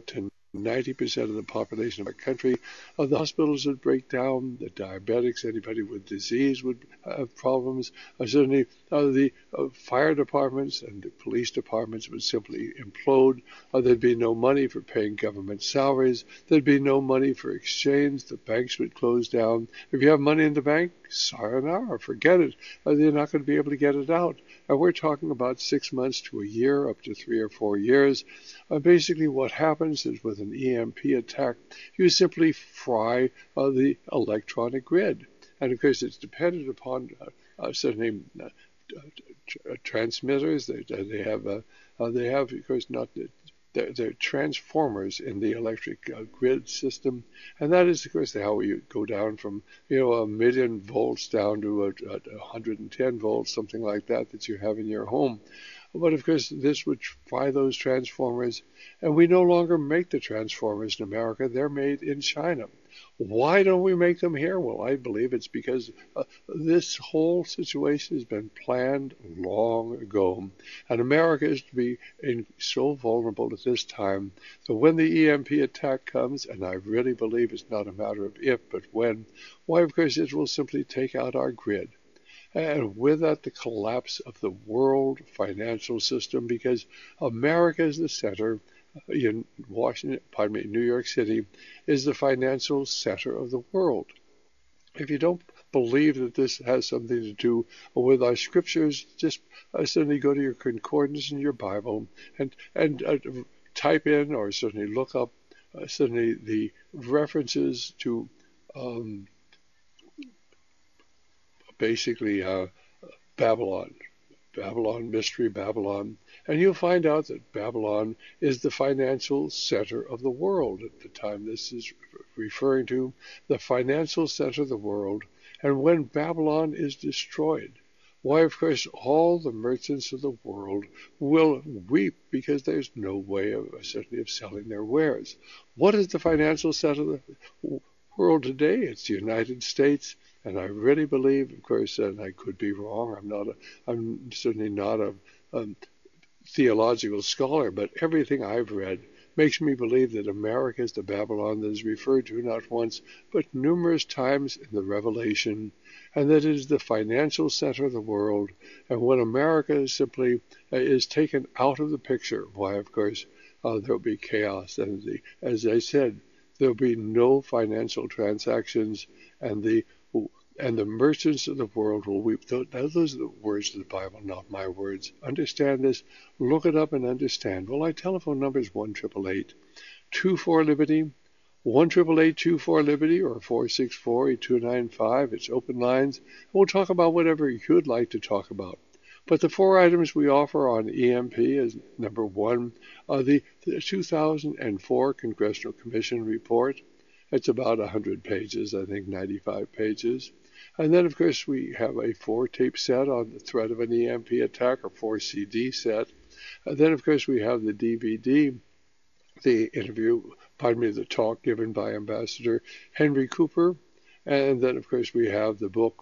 ninety percent of the population of our country. Uh, the hospitals would break down. The diabetics, anybody with disease would have problems. Uh, certainly, uh, the uh, fire departments and the police departments would simply implode. Uh, there'd be no money for paying government salaries. There'd be no money for exchange. The banks would close down. If you have money in the bank, sayonara, forget it. Uh, you're not going to be able to get it out. And we're talking about six months to a year, up to three or four years. Uh, basically, what happens is with an E M P attack, you simply fry uh, the electronic grid. And of course, it's dependent upon uh, uh, certain uh, uh, transmitters. They, they have, uh, uh, they have, of course, not they're, they're transformers in the electric uh, grid system, and that is, of course, how you go down from you know a million volts down to a, a one hundred ten volts, something like that, that you have in your home. But of course, this would fry those transformers, and we no longer make the transformers in America. They're made in China. Why don't we make them here? Well, I believe it's because uh, this whole situation has been planned long ago, and America is to be in, so vulnerable at this time that when the E M P attack comes, and I really believe it's not a matter of if, but when, why, of course, it will simply take out our grid. And with that, the collapse of the world financial system, because America is the center. In Washington, pardon me, New York City is the financial center of the world. If you don't believe that this has something to do with our scriptures, just uh, certainly go to your concordance in your Bible and and uh, type in or certainly look up uh, certainly the references to um, basically uh, Babylon, Babylon, Mystery Babylon, and you'll find out that Babylon is the financial center of the world at the time this is referring to, the financial center of the world. And when Babylon is destroyed, why, of course, all the merchants of the world will weep because there's no way of certainly of selling their wares. What is the financial center of the world today? It's the United States. And I really believe, of course, and I could be wrong. I'm not a, I'm certainly not a, a theological scholar, but everything I've read makes me believe that America is the Babylon that is referred to not once, but numerous times in the Revelation, and that it is the financial center of the world. And when America is simply uh, is taken out of the picture, why, of course, uh, there'll be chaos. And the, as I said, there'll be no financial transactions, and the and the merchants of the world will weep. Those are the words of the Bible, not my words. Understand this. Look it up and understand. Well, my telephone number is one eight eight eight, two four, Liberty, one eight eight eight, two four, Liberty, or four six four, eight two nine five. It's open lines. We'll talk about whatever you'd like to talk about. But the four items we offer on E M P is, number one, uh, the, the two thousand four Congressional Commission report. It's about one hundred pages, I think ninety-five pages. And then, of course, we have a four-tape set on the threat of an E M P attack, or four C D set. And then, of course, we have the D V D, the interview, pardon me, the talk given by Ambassador Henry Cooper. And then, of course, we have the book,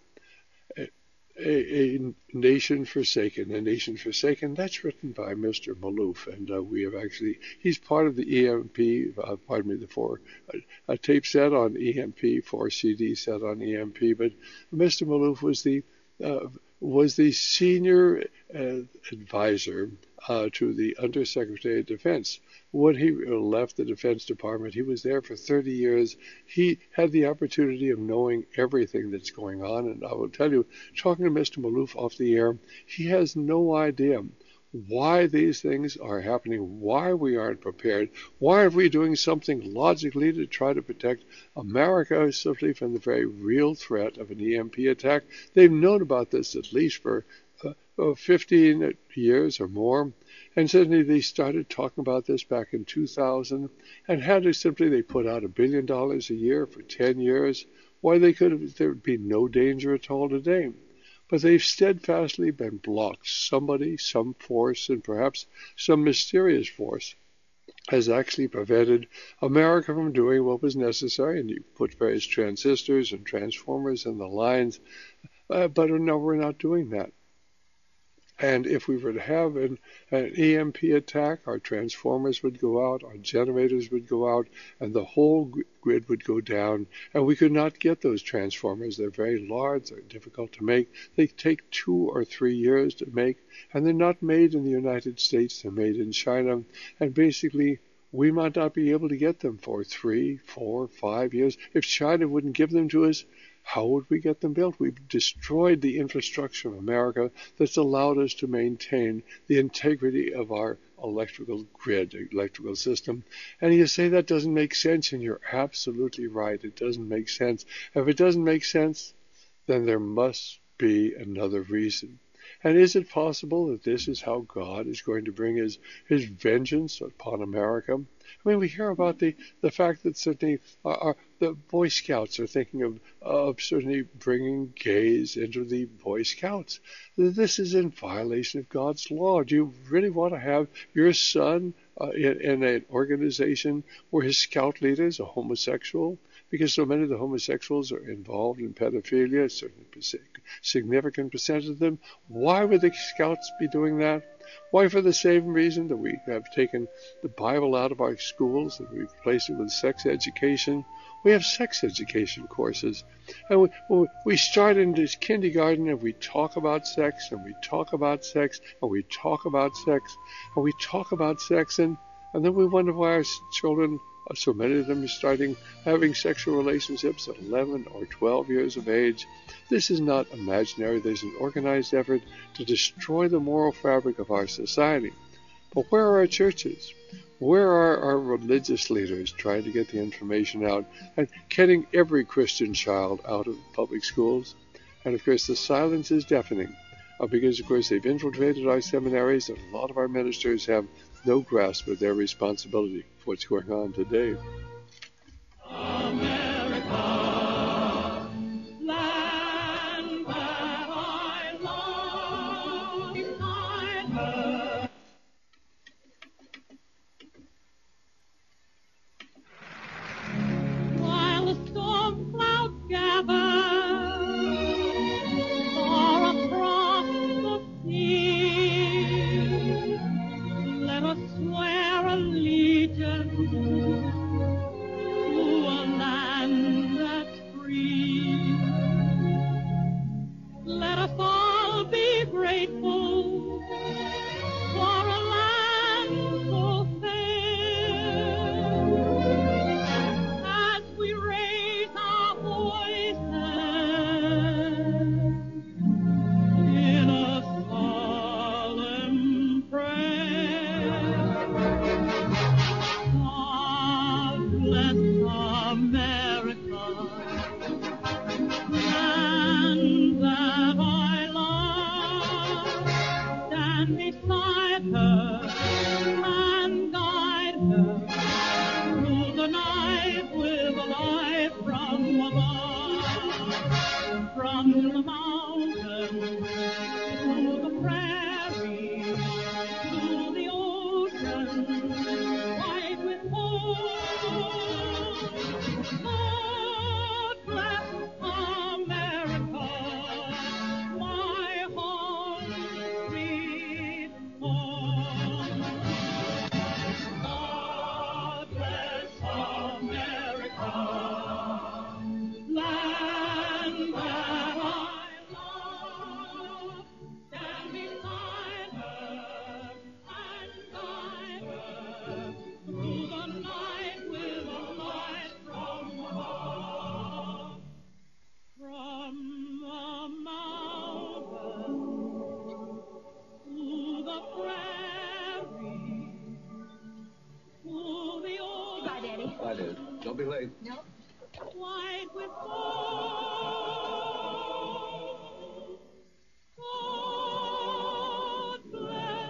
A, a Nation Forsaken. A Nation Forsaken, that's written by Mister Maloof, and uh, we have actually, he's part of the E M P, uh, pardon me, the four, uh, a tape set on E M P, four C D set on E M P, but Mister Maloof was the, uh, was the senior uh, advisor uh, to the Undersecretary of Defense. When he left the Defense Department, he was there for thirty years. He had the opportunity of knowing everything that's going on. And I will tell you, talking to Mister Maloof off the air, he has no idea why these things are happening, why we aren't prepared, why are we doing something logically to try to protect America simply from the very real threat of an E M P attack. They've known about this at least for uh, fifteen years or more. And suddenly they started talking about this back in two thousand, and had to simply, they put out a billion dollars a year for ten years. Why, they could have, there would be no danger at all today. But they've steadfastly been blocked. Somebody, some force, and perhaps some mysterious force has actually prevented America from doing what was necessary. And you put various transistors and transformers in the lines, uh, but no, we're not doing that. And if we were to have an, an E M P attack, our transformers would go out, our generators would go out, and the whole grid would go down, and we could not get those transformers. They're very large, they're difficult to make. They take two or three years to make, and they're not made in the United States, they're made in China, and basically we might not be able to get them for three, four, five years. If China wouldn't give them to us, how would we get them built? We've destroyed the infrastructure of America that's allowed us to maintain the integrity of our electrical grid, electrical system. And you say that doesn't make sense, and you're absolutely right. It doesn't make sense. If it doesn't make sense, then there must be another reason. And is it possible that this is how God is going to bring his, his vengeance upon America? I mean, we hear about the, the fact that certainly our, our, the Boy Scouts are thinking of, of certainly bringing gays into the Boy Scouts. This is in violation of God's law. Do you really want to have your son uh, in, in an organization where his scout leader is a homosexual? Because so many of the homosexuals are involved in pedophilia, a certain significant percentage of them. Why would the Scouts be doing that? Why, for the same reason that we have taken the Bible out of our schools and we've replaced it with sex education. We have sex education courses. And we, we start in this kindergarten and we talk about sex and we talk about sex and we talk about sex and we talk about sex and, and then we wonder why our children, so many of them are starting having sexual relationships at eleven or twelve years of age. This is not imaginary. There's an organized effort to destroy the moral fabric of our society. But where are our churches? Where are our religious leaders trying to get the information out and getting every Christian child out of public schools? And of course, the silence is deafening uh, because, of course, they've infiltrated our seminaries and a lot of our ministers have no grasp of their responsibility for what's going on today. Don't be late. No. White with God bless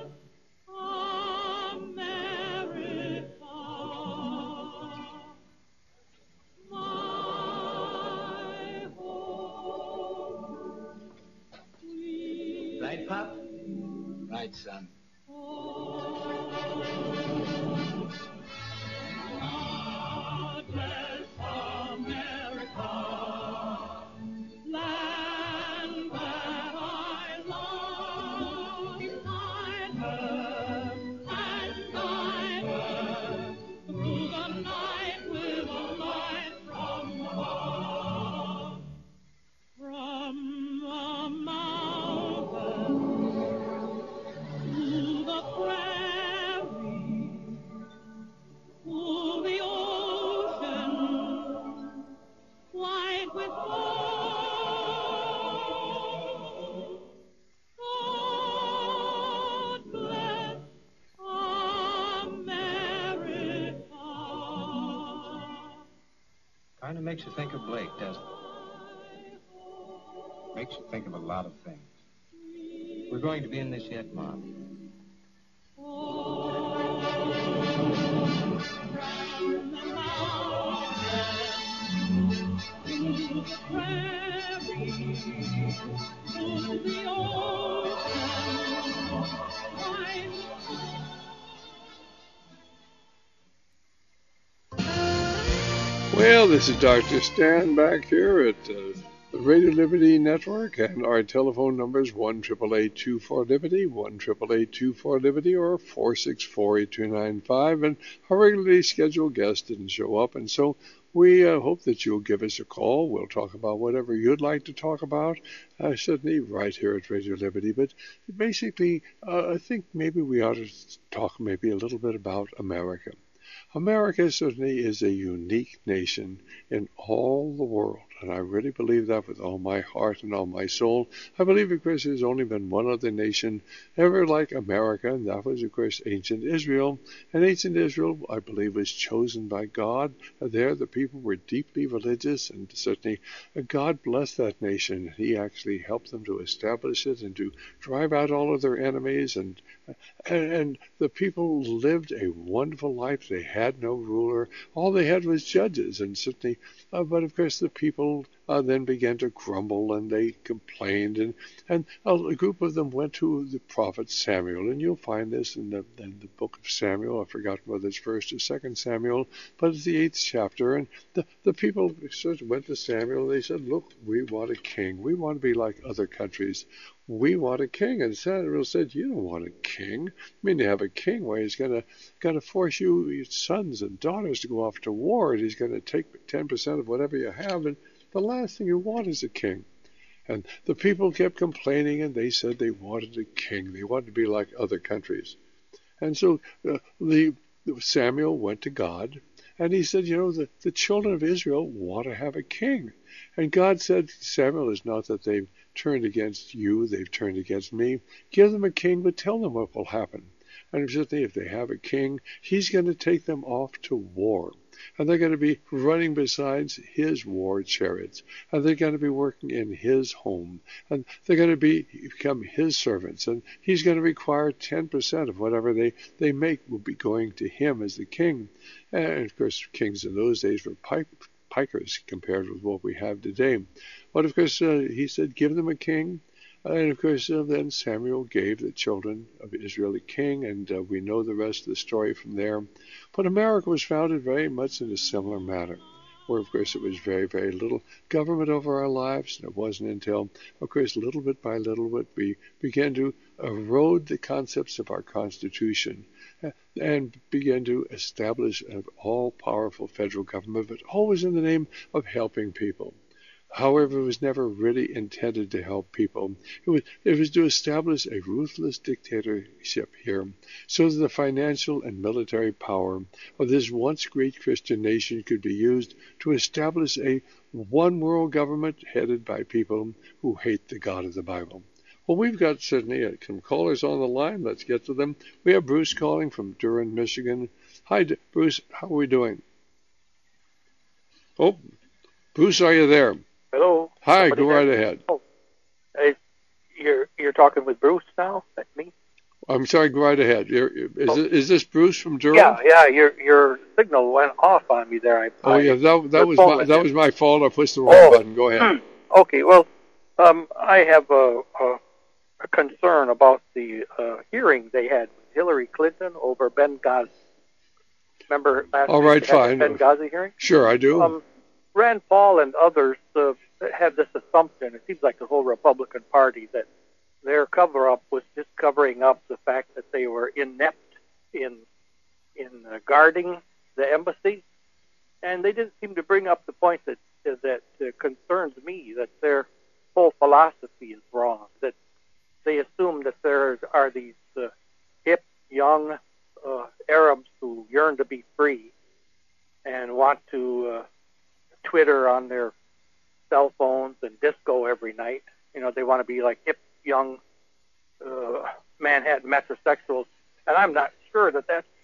America. My home. Right, Pop? Right, son. Land that I love. Kind of makes you think of Blake, doesn't it? Makes you think of a lot of things. We're going to be in this yet, Mom. Well, this is Doctor Stan back here at uh, the Radio Liberty Network, and our telephone number is one eight eight eight, two four, Liberty, one eight eight eight, two four, Liberty, or four six four, eight two nine five, and our regularly scheduled guest didn't show up, and so we uh, hope that you'll give us a call. We'll talk about whatever you'd like to talk about, uh, certainly right here at Radio Liberty, but basically, uh, I think maybe we ought to talk maybe a little bit about America. America certainly is a unique nation in all the world, and I really believe that with all my heart and all my soul. I believe, of course, there's only been one other nation ever like America, and that was, of course, ancient Israel. And ancient Israel, I believe, was chosen by God. There, the people were deeply religious, and certainly God blessed that nation. He actually helped them to establish it and to drive out all of their enemies, and and, and the people lived a wonderful life. They had no ruler. All they had was judges, and certainly, uh, but of course the people uh, then began to grumble, and they complained, and, and a group of them went to the prophet Samuel, and you'll find this in the, in the book of Samuel. I've forgotten whether it's first or second Samuel, but it's the eighth chapter, and the, the people sort of went to Samuel, and they said, look, we want a king. We want to be like other countries. We want a king. And Samuel said, you don't want a king. I mean, you have a king where he's going to going to force you, your sons and daughters, to go off to war, and he's going to take ten percent of whatever you have, and the last thing you want is a king. And the people kept complaining, and they said they wanted a king. They wanted to be like other countries. And so uh, the Samuel went to God, and he said, you know, the, the children of Israel want to have a king. And God said, Samuel, is not that they've turned against you, they've turned against me. Give them a king, but tell them what will happen. And certainly if they have a king, he's going to take them off to war. And they're going to be running beside his war chariots. And they're going to be working in his home. And they're going to be become his servants. And he's going to require ten percent of whatever they, they make will be going to him as the king. And of course, kings in those days were pipe, pikers compared with what we have today. But of course, uh, he said, give them a king. And of course, uh, then Samuel gave the children of Israel a king, and uh, we know the rest of the story from there. But America was founded very much in a similar manner, where, of course, it was very, very little government over our lives, and it wasn't until, of course, little bit by little bit, we began to erode the concepts of our Constitution and began to establish an all-powerful federal government, but always in the name of helping people. However, it was never really intended to help people. It was, it was to establish a ruthless dictatorship here, so that the financial and military power of this once great Christian nation could be used to establish a one-world government headed by people who hate the God of the Bible. Well, we've got certainly some callers on the line. Let's get to them. We have Bruce calling from Durham, Michigan. Hi, Bruce. How are we doing? Oh, Bruce, are you there? Hello. Hi, Somebody go there? right ahead. Oh, hey, you're you're talking with Bruce now? That's me. I'm sorry, go right ahead. You're, is, Oh. it, is this Bruce from Durham? Yeah, yeah. Your your signal went off on me there. I, Oh, I, yeah, that, that the was phone my, went that dead. was my fault. I pushed the wrong Oh. button. Go ahead. Okay. Well, um, I have a, a, a concern about the uh, hearing they had with Hillary Clinton over Benghazi. Remember last All week right, they had fine. the Benghazi hearing? Sure, I do. Um, Rand Paul and others uh, had this assumption, it seems like the whole Republican Party, that their cover-up was just covering up the fact that they were inept in in uh, guarding the embassy, and they didn't seem to bring up the point that uh, that uh, concerns me, that their whole philosophy is wrong, that they assume that there are these uh, hip, young uh, Arabs who yearn to be free and want to uh, Twitter on their cell phones and disco every night. You know, they want to be like hip, young uh, Manhattan metrosexuals. And I'm not sure that that's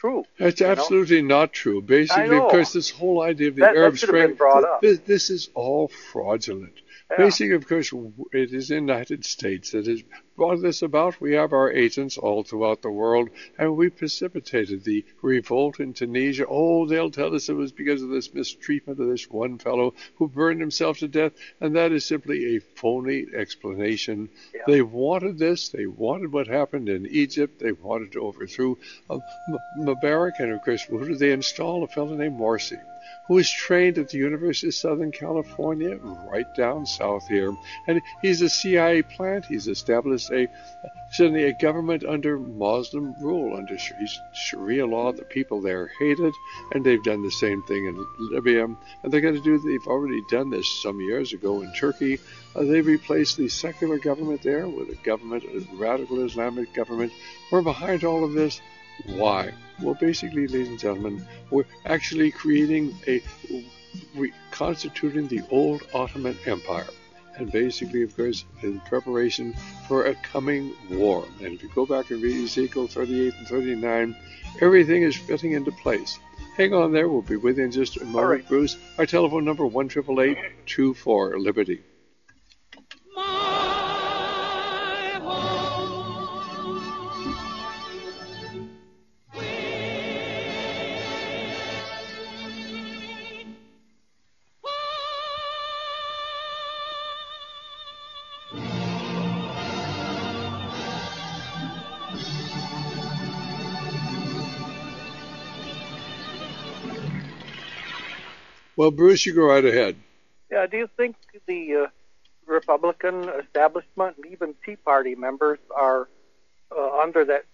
true. It's you know? absolutely not true. Basically, know. of course, this whole idea of the That- that Arab should have been Spring, brought up. this, this is all fraudulent. Yeah. Basically, of course, it is the United States that has brought this about. We have our agents all throughout the world, and we precipitated the revolt in Tunisia. Oh, they'll tell us it was because of this mistreatment of this one fellow who burned himself to death, and that is simply a phony explanation. Yeah. They wanted this. They wanted what happened in Egypt. They wanted to overthrow uh, M- Mubarak, and of course, who did they install? A fellow named Morsi, who was trained at the University of Southern California, right down south here. And he's a C I A plant. He's established a suddenly a government under Muslim rule, under Sharia law. The people there hated, and they've done the same thing in Libya. And they're going to do, they've already done this some years ago in Turkey. Uh, they replaced the secular government there with a government, a radical Islamic government. We're behind all of this. Why? Well, basically, ladies and gentlemen, we're actually creating a, reconstituting the old Ottoman Empire. And basically, of course, in preparation for a coming war. And if you go back and read Ezekiel thirty-eight and thirty-nine, everything is fitting into place. Hang on there. We'll be with you in just a moment, right. Bruce. Our telephone number, one eight eight eight, two four, Liberty. Well, Bruce, you go right ahead. Yeah, do you think the uh, Republican establishment and even Tea Party members are uh, under that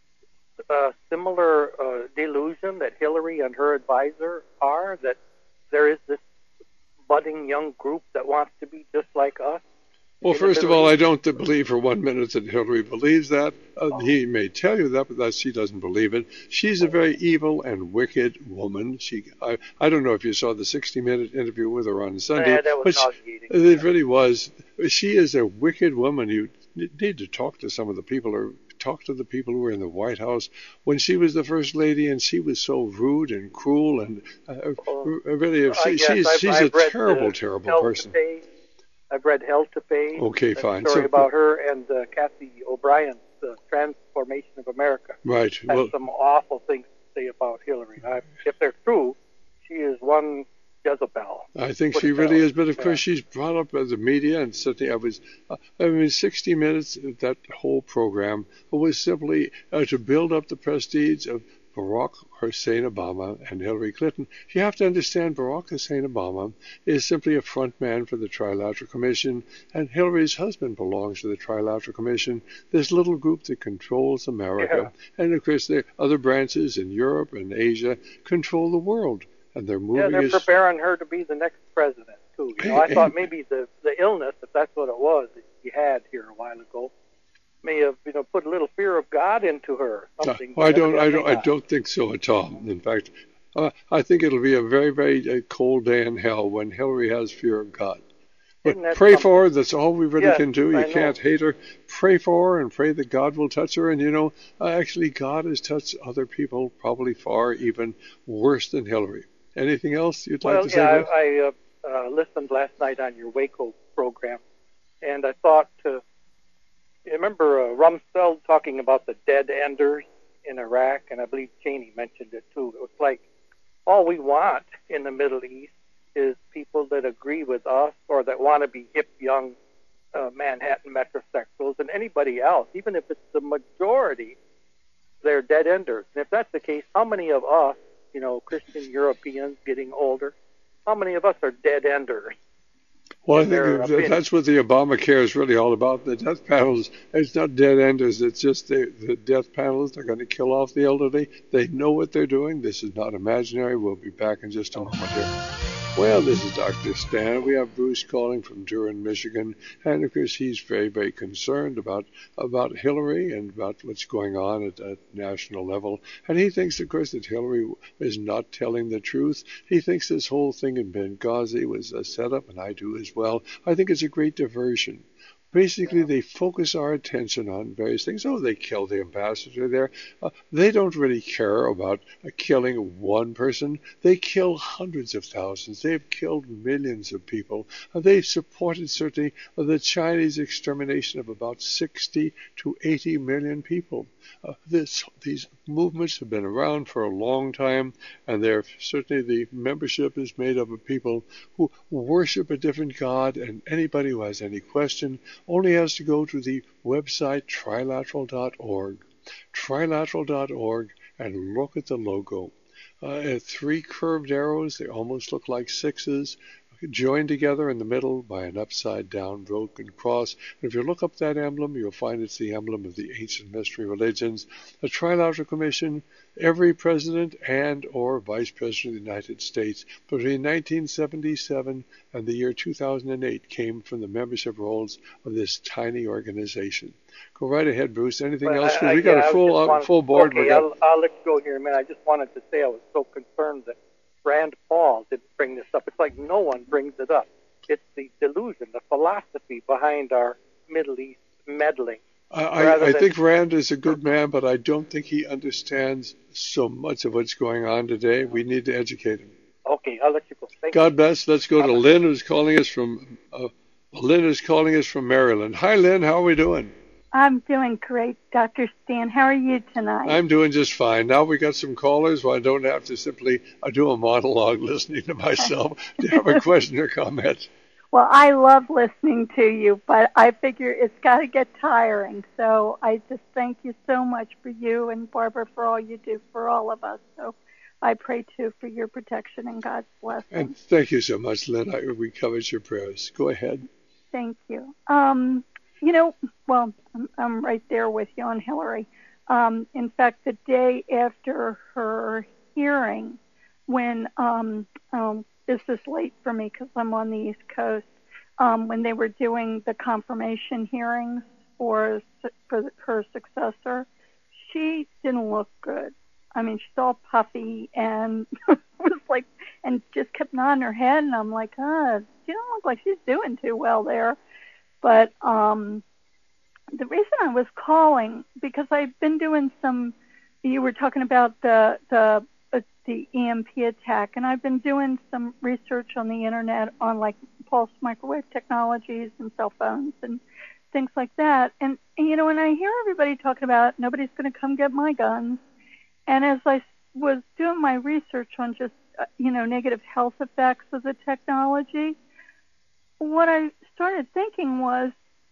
uh, similar uh, delusion that Hillary and her advisor are, that there is this budding young group that wants to be just like us? Well, in the first of Middle all, I East? don't believe for one minute that Hillary believes that. Uh, he may tell you that, but that she doesn't believe it. She's a very evil and wicked woman. She, I, I don't know if you saw the sixty minute interview with her on Sunday, Yeah, that was but nauseating. she, it really was. She is a wicked woman. You need to talk to some of the people, or talk to the people who were in the White House when she was the first lady, and she was so rude and cruel and uh, really, I she, guess she's I've- she's I've a read, terrible, uh, terrible Hell to person. Pay. I've read Hell to Pay. Okay, That's fine. A story So- about her and uh, Kathy O'Brien's uh, Transformation of America. Right. Has Well, some awful things to say about Hillary. I, if they're true, she is one Jezebel. I think Put she it really down. is, but of Yeah. course she's brought up by the media, and certainly I was, uh, I mean, sixty minutes, that whole program was simply uh, to build up the prestige of Barack Hussein Obama and Hillary Clinton. You have to understand Barack Hussein Obama is simply a front man for the Trilateral Commission, and Hillary's husband belongs to the Trilateral Commission, this little group that controls America. And of course, the other branches in Europe and Asia control the world, and they're Yeah, moving they're us. preparing her to be the next president, too. You know, I Hey, thought hey. maybe the, the illness, if that's what it was that she had here a while ago, may have, you know, put a little fear of God into her. Something Well, I don't, I evidently don't, I not. don't think so at all. In fact, uh, I think it'll be a very, very uh, cold day in hell when Hillary has fear of God. But Isn't that pray something? for her. That's all we really Yes, can do. You I know. can't hate her. Pray for her and pray that God will touch her. And you know, uh, actually, God has touched other people probably far even worse than Hillary. Anything else you'd like Well, to say? yeah, Beth? I, I uh, uh, listened last night on your Waco program, and I thought, uh, you remember uh, Rumsfeld talking about the dead enders in Iraq, and I believe Cheney mentioned it too. It was like all we want in the Middle East is people that agree with us or that want to be hip, young uh, Manhattan metrosexuals, and anybody else, even if it's the majority, they're dead enders. And if that's the case, how many of us, you know, Christian Europeans getting older, how many of us are dead enders? Well, I in their think that- opinion. that's what the Obamacare is really all about. The death panels, it's not dead enders. It's just the, the death panels. They're going to kill off the elderly. They know what they're doing. This is not imaginary. We'll be back in just a moment here. Well, this is Doctor Stan. We have Bruce calling from Durham, Michigan, and of course he's very, very concerned about about Hillary and about what's going on at a national level. And he thinks, of course, that Hillary is not telling the truth. He thinks this whole thing in Benghazi was a setup, and I do as well. I think it's a great diversion. basically they focus our attention on various things. Oh, they killed the ambassador there. Uh, they don't really care about uh, killing one person. They kill hundreds of thousands. They've killed millions of people. Uh, they've supported certainly uh, the Chinese extermination of about sixty to eighty million people. Uh, this, these movements have been around for a long time, and they're certainly the membership is made up of people who worship a different God, and anybody who has any question only has to go to the website trilateral dot org, trilateral dot org, and look at the logo. Uh, three curved arrows, they almost look like sixes, joined together in the middle by an upside-down broken cross. And if you look up that emblem, you'll find it's the emblem of the ancient mystery religions. The Trilateral Commission, every president and or vice president of the United States between nineteen seventy-seven and the year two thousand eight came from the membership rolls of this tiny organization. Go right ahead, Bruce. Anything Well, else? I- Because I- we got yeah, I a full just uh, wanted- full board. Okay, we got, I'll, I'll let you go here in a minute. I just wanted to say I was so concerned that Rand Paul didn't bring this up. It's like no one brings it up. It's the delusion, the philosophy behind our Middle East meddling. I, I, rather I than- think Rand is a good man, but I don't think he understands so much of what's going on today. We need to educate him. Okay, I'll let you go. Thank God bless. Let's go to Lynn, who's calling us from uh, Lynn is calling us from Maryland. Hi, Lynn. How are we doing? I'm doing great, Doctor Stan. How are you tonight? I'm doing just fine. Now we got some callers, so I don't have to simply uh, do a monologue listening to myself. Do you have a question or comment? Well, I love listening to you, but I figure it's got to get tiring. So I just thank you so much for you and Barbara for all you do for all of us. So I pray, too, for your protection and God's blessing. And thank you so much, Lynn. I, we covered your prayers. Go ahead. Thank you. Um, you know, well, I'm, I'm right there with you on Hillary. Um, in fact, the day after her hearing, when um, um, this is late for me because I'm on the East Coast, um, when they were doing the confirmation hearings for for her successor, she didn't look good. I mean, she's all puffy and was like, and just kept nodding her head, and I'm like, ah, she don't look like she's doing too well there. But um, the reason I was calling, because I've been doing some, you were talking about the the uh, the E M P attack, and I've been doing some research on the internet on like pulse microwave technologies and cell phones and things like that. And, and you know, when I hear everybody talking about nobody's going to come get my guns, and as I was doing my research on just, uh, you know, negative health effects of the technology, what I started thinking was,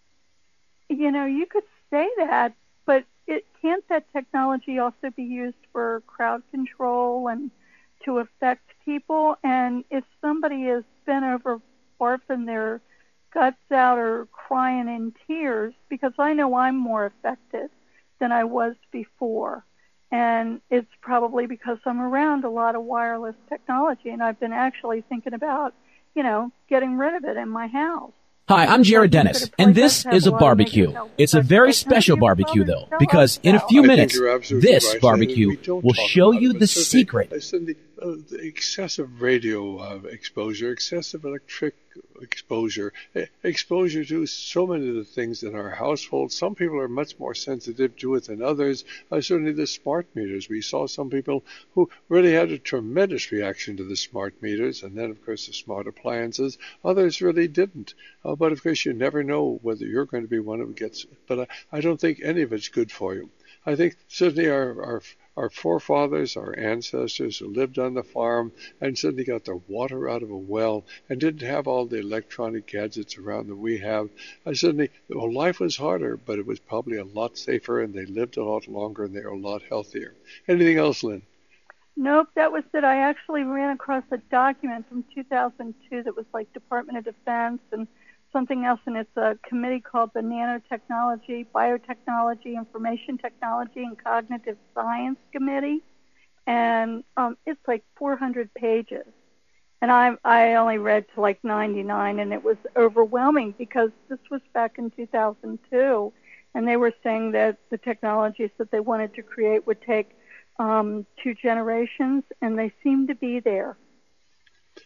you know, you could say that, but it can't that technology also be used for crowd control and to affect people? And if somebody is bent over barfing their guts out or crying in tears, because I know I'm more affected than I was before. And it's probably because I'm around a lot of wireless technology, and I've been actually thinking about, you know, getting rid of it in my house. Hi, I'm Jared Dennis, and this is a barbecue. It's a very special barbecue, though, because in a few I think minutes, you're absolutely this right. barbecue We don't will talk show about you it, but the certainly- secret. certainly, uh, the excessive radio uh, exposure, excessive electric exposure, eh, exposure to so many of the things in our household. Some people are much more sensitive to it than others. Uh, certainly the smart meters. We saw some people who really had a tremendous reaction to the smart meters, and then, of course, the smart appliances. Others really didn't. Uh, but, of course, you never know whether you're going to be one who gets it. But I, I don't think any of it's good for you. I think certainly our, our our forefathers, our ancestors who lived on the farm and certainly got their water out of a well and didn't have all the electronic gadgets around that we have. I certainly, well, life was harder, but it was probably a lot safer, and they lived a lot longer, and they were a lot healthier. Anything else, Lynn? Nope, that was it. I actually ran across a document from two thousand two that was like Department of Defense and something else, and it's a committee called the Nanotechnology, Biotechnology, Information Technology, and Cognitive Science Committee, and um, it's like four hundred pages. And I I only read to like ninety-nine, and it was overwhelming because this was back in two thousand two, and they were saying that the technologies that they wanted to create would take um, two generations, and they seem to be there.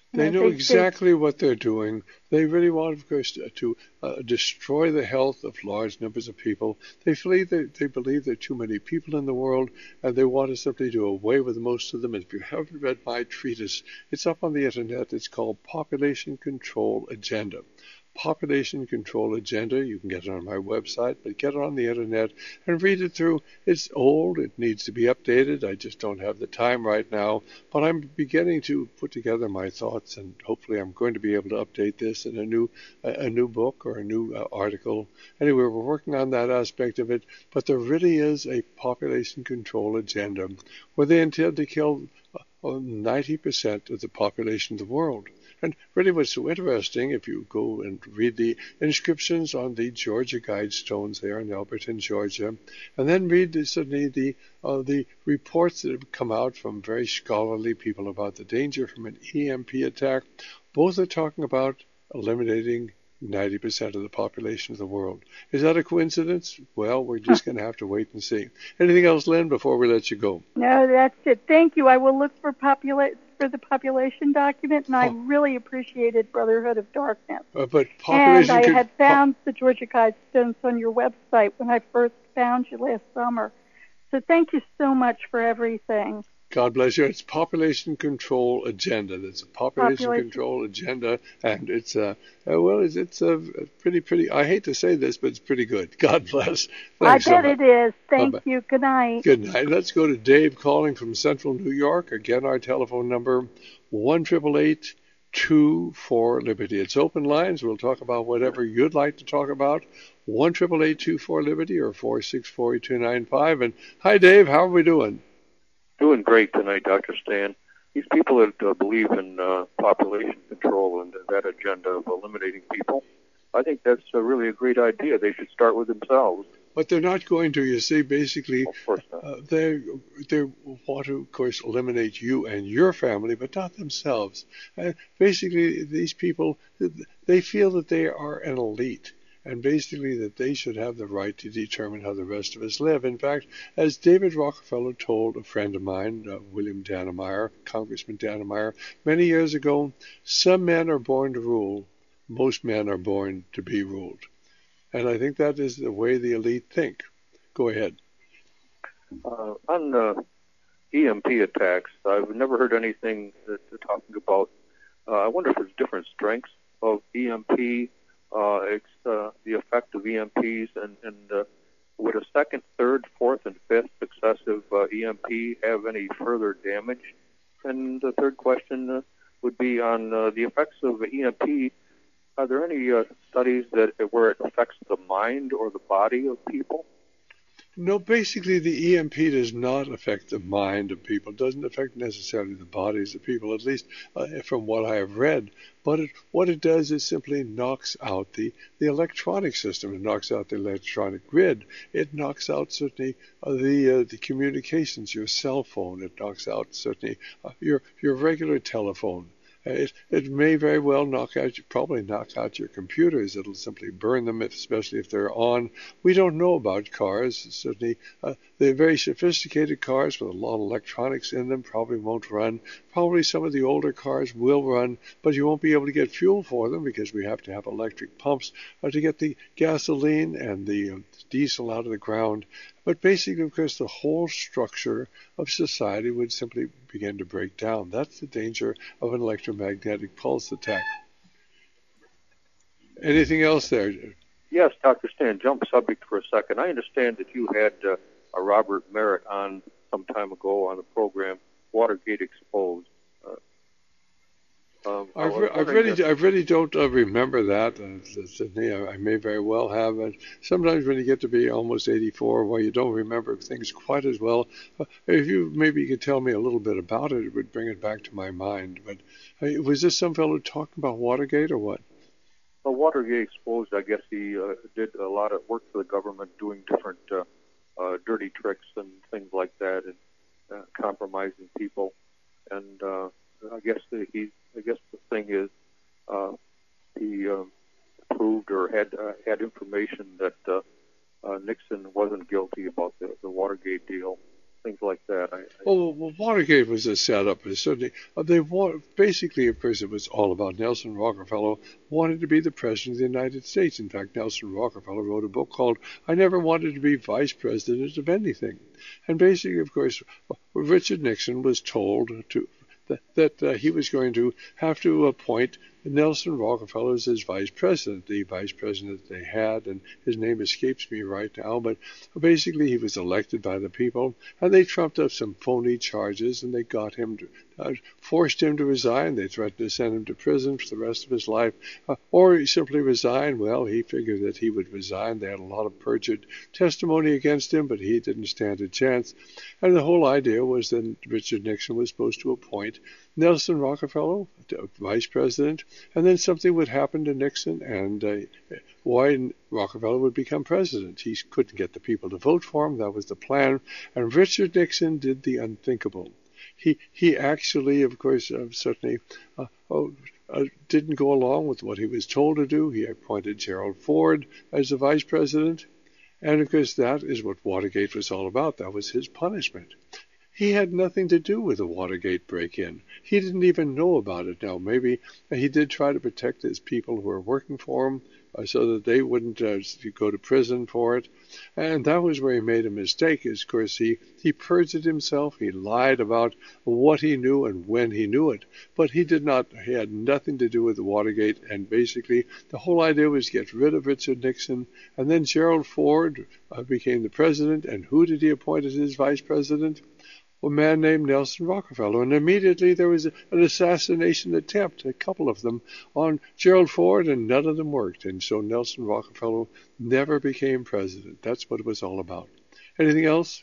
They Uh, know they- they- exactly what they're doing. They really want, of course, to, to uh, destroy the health of large numbers of people. They believe that they believe there are too many people in the world, and they want to simply do away with most of them. And if you haven't read my treatise, it's up on the internet. It's called Population Control Agenda. Population Control Agenda. You can get it on my website, but get it on the internet and read it through. It's old. It needs to be updated. I just don't have the time right now, but I'm beginning to put together my thoughts, and hopefully I'm going to be able to update this in a new a, a new book or a new uh, article. Anyway, we're working on that aspect of it, but there really is a population control agenda where they intend to kill uh, ninety percent of the population of the world. And really what's so interesting, if you go and read the inscriptions on the Georgia Guidestones there in Alberton, Georgia, and then read the, certainly the, uh, the reports that have come out from very scholarly people about the danger from an E M P attack, both are talking about eliminating ninety percent of the population of the world. Is that a coincidence? Well, we're just going to have to wait and see. Anything else, Lynn, before we let you go? No, that's it. Thank you. I will look for popula- for the population document, and I really appreciated Brotherhood of Darkness. Uh, but And population I con- had found the Georgia Guidestones on your website when I first found you last summer. So thank you so much for everything. God bless you. It's Population Control Agenda. That's a Population, Population. Control Agenda, and it's uh, uh well, it's, it's a uh, pretty, pretty. I hate to say this, but it's pretty good. God bless. Thanks I so bet much. it is. Thank Bye-bye. you. Good night. Good night. Let's go to Dave calling from Central New York. Again, our telephone number one triple eight two four Liberty. It's open lines. We'll talk about whatever you'd like to talk about. One triple eight two four Liberty or four six four two nine five. And hi, Dave. How are we doing? Doing great tonight, Doctor Stan. These people that uh, believe in uh, population control and that agenda of eliminating people, I think that's uh, really a great idea. They should start with themselves. But they're not going to. You see, basically, Of course not. uh, they they want to, of course, eliminate you and your family, but not themselves. Uh, basically, these people, they feel that they are an elite, and basically that they should have the right to determine how the rest of us live. In fact, as David Rockefeller told a friend of mine, uh, William Dannemeyer, Congressman Dannemeyer, many years ago, some men are born to rule, most men are born to be ruled. And I think that is the way the elite think. Go ahead. Uh, on uh, E M P attacks, I've never heard anything that they're talking about. Uh, I wonder if there's different strengths of E M P, uh, it's, uh, the effect of E M Ps, and, and uh, would a second, third, fourth, and fifth successive uh, E M P have any further damage? And the third question uh, would be on uh, the effects of E M P. Are there any uh, studies that where it affects the mind or the body of people? No, basically the E M P does not affect the mind of people. It doesn't affect necessarily the bodies of people, at least uh, from what I have read. But it, what it does is simply knocks out the, the electronic system. It knocks out the electronic grid. It knocks out certainly uh, the uh, the communications, your cell phone. It knocks out certainly uh, your your regular telephone. It, it may very well knock out, probably knock out your computers. It'll simply burn them, if, especially if they're on. We don't know about cars. Certainly, uh, they're very sophisticated cars with a lot of electronics in them. Probably won't run. Probably some of the older cars will run, but you won't be able to get fuel for them because we have to have electric pumps uh, to get the gasoline and the uh, diesel out of the ground. But basically, of course, the whole structure of society would simply begin to break down. That's the danger of an electromagnetic pulse attack. Anything else there? Yes, Doctor Stan, jump subject for a second. I understand that you had uh, a Robert Merritt on some time ago on the program, Watergate Exposed. Uh, um, I re- I really, I really don't uh, remember that. Uh, Sydney, I, I may very well have. And sometimes when you get to be almost eighty-four, well, you don't remember things quite as well. Uh, if you maybe you could tell me a little bit about it, it would bring it back to my mind. But uh, was this some fellow talking about Watergate or what? Well, Watergate Exposed, I guess he uh, did a lot of work for the government doing different uh, uh, dirty tricks and things like that, and uh, compromising people. And uh, I guess the, he, I guess the thing is, uh, he uh, proved or had uh, had information that uh, uh, Nixon wasn't guilty about the, the Watergate deal. things like that. I, I, Well, well, Watergate was a setup. It certainly, uh, they wa- basically, of course, it was all about Nelson Rockefeller wanted to be the president of the United States. In fact, Nelson Rockefeller wrote a book called "I Never Wanted to Be Vice President of Anything," and basically, of course, Richard Nixon was told to that, that uh, he was going to have to appoint Nelson Rockefeller as his vice president, the vice president that they had, and his name escapes me right now, but basically he was elected by the people, and they trumped up some phony charges, and they got him to, uh, forced him to resign. They threatened to send him to prison for the rest of his life, uh, or he simply resigned. Well, he figured that he would resign. They had a lot of perjured testimony against him, but he didn't stand a chance. And the whole idea was that Richard Nixon was supposed to appoint Nelson Rockefeller, vice president, and then something would happen to Nixon, and uh, why Rockefeller would become president. He couldn't get the people to vote for him. That was the plan. And Richard Nixon did the unthinkable. He he actually, of course, uh, certainly uh, oh, uh, didn't go along with what he was told to do. He appointed Gerald Ford as the vice president. And, of course, that is what Watergate was all about. That was his punishment. He had nothing to do with the Watergate break-in. He didn't even know about it. Now, maybe he did try to protect his people who were working for him uh, so that they wouldn't uh, go to prison for it. And that was where he made a mistake, is, of course, he, he perjured himself. He lied about what he knew and when he knew it. But he did not, he had nothing to do with the Watergate. And basically, the whole idea was to get rid of Richard Nixon. And then Gerald Ford uh, became the president. And who did he appoint as his vice president? A man named Nelson Rockefeller, and immediately there was a, an assassination attempt, a couple of them, on Gerald Ford, and none of them worked. And so Nelson Rockefeller never became president. That's what it was all about. Anything else?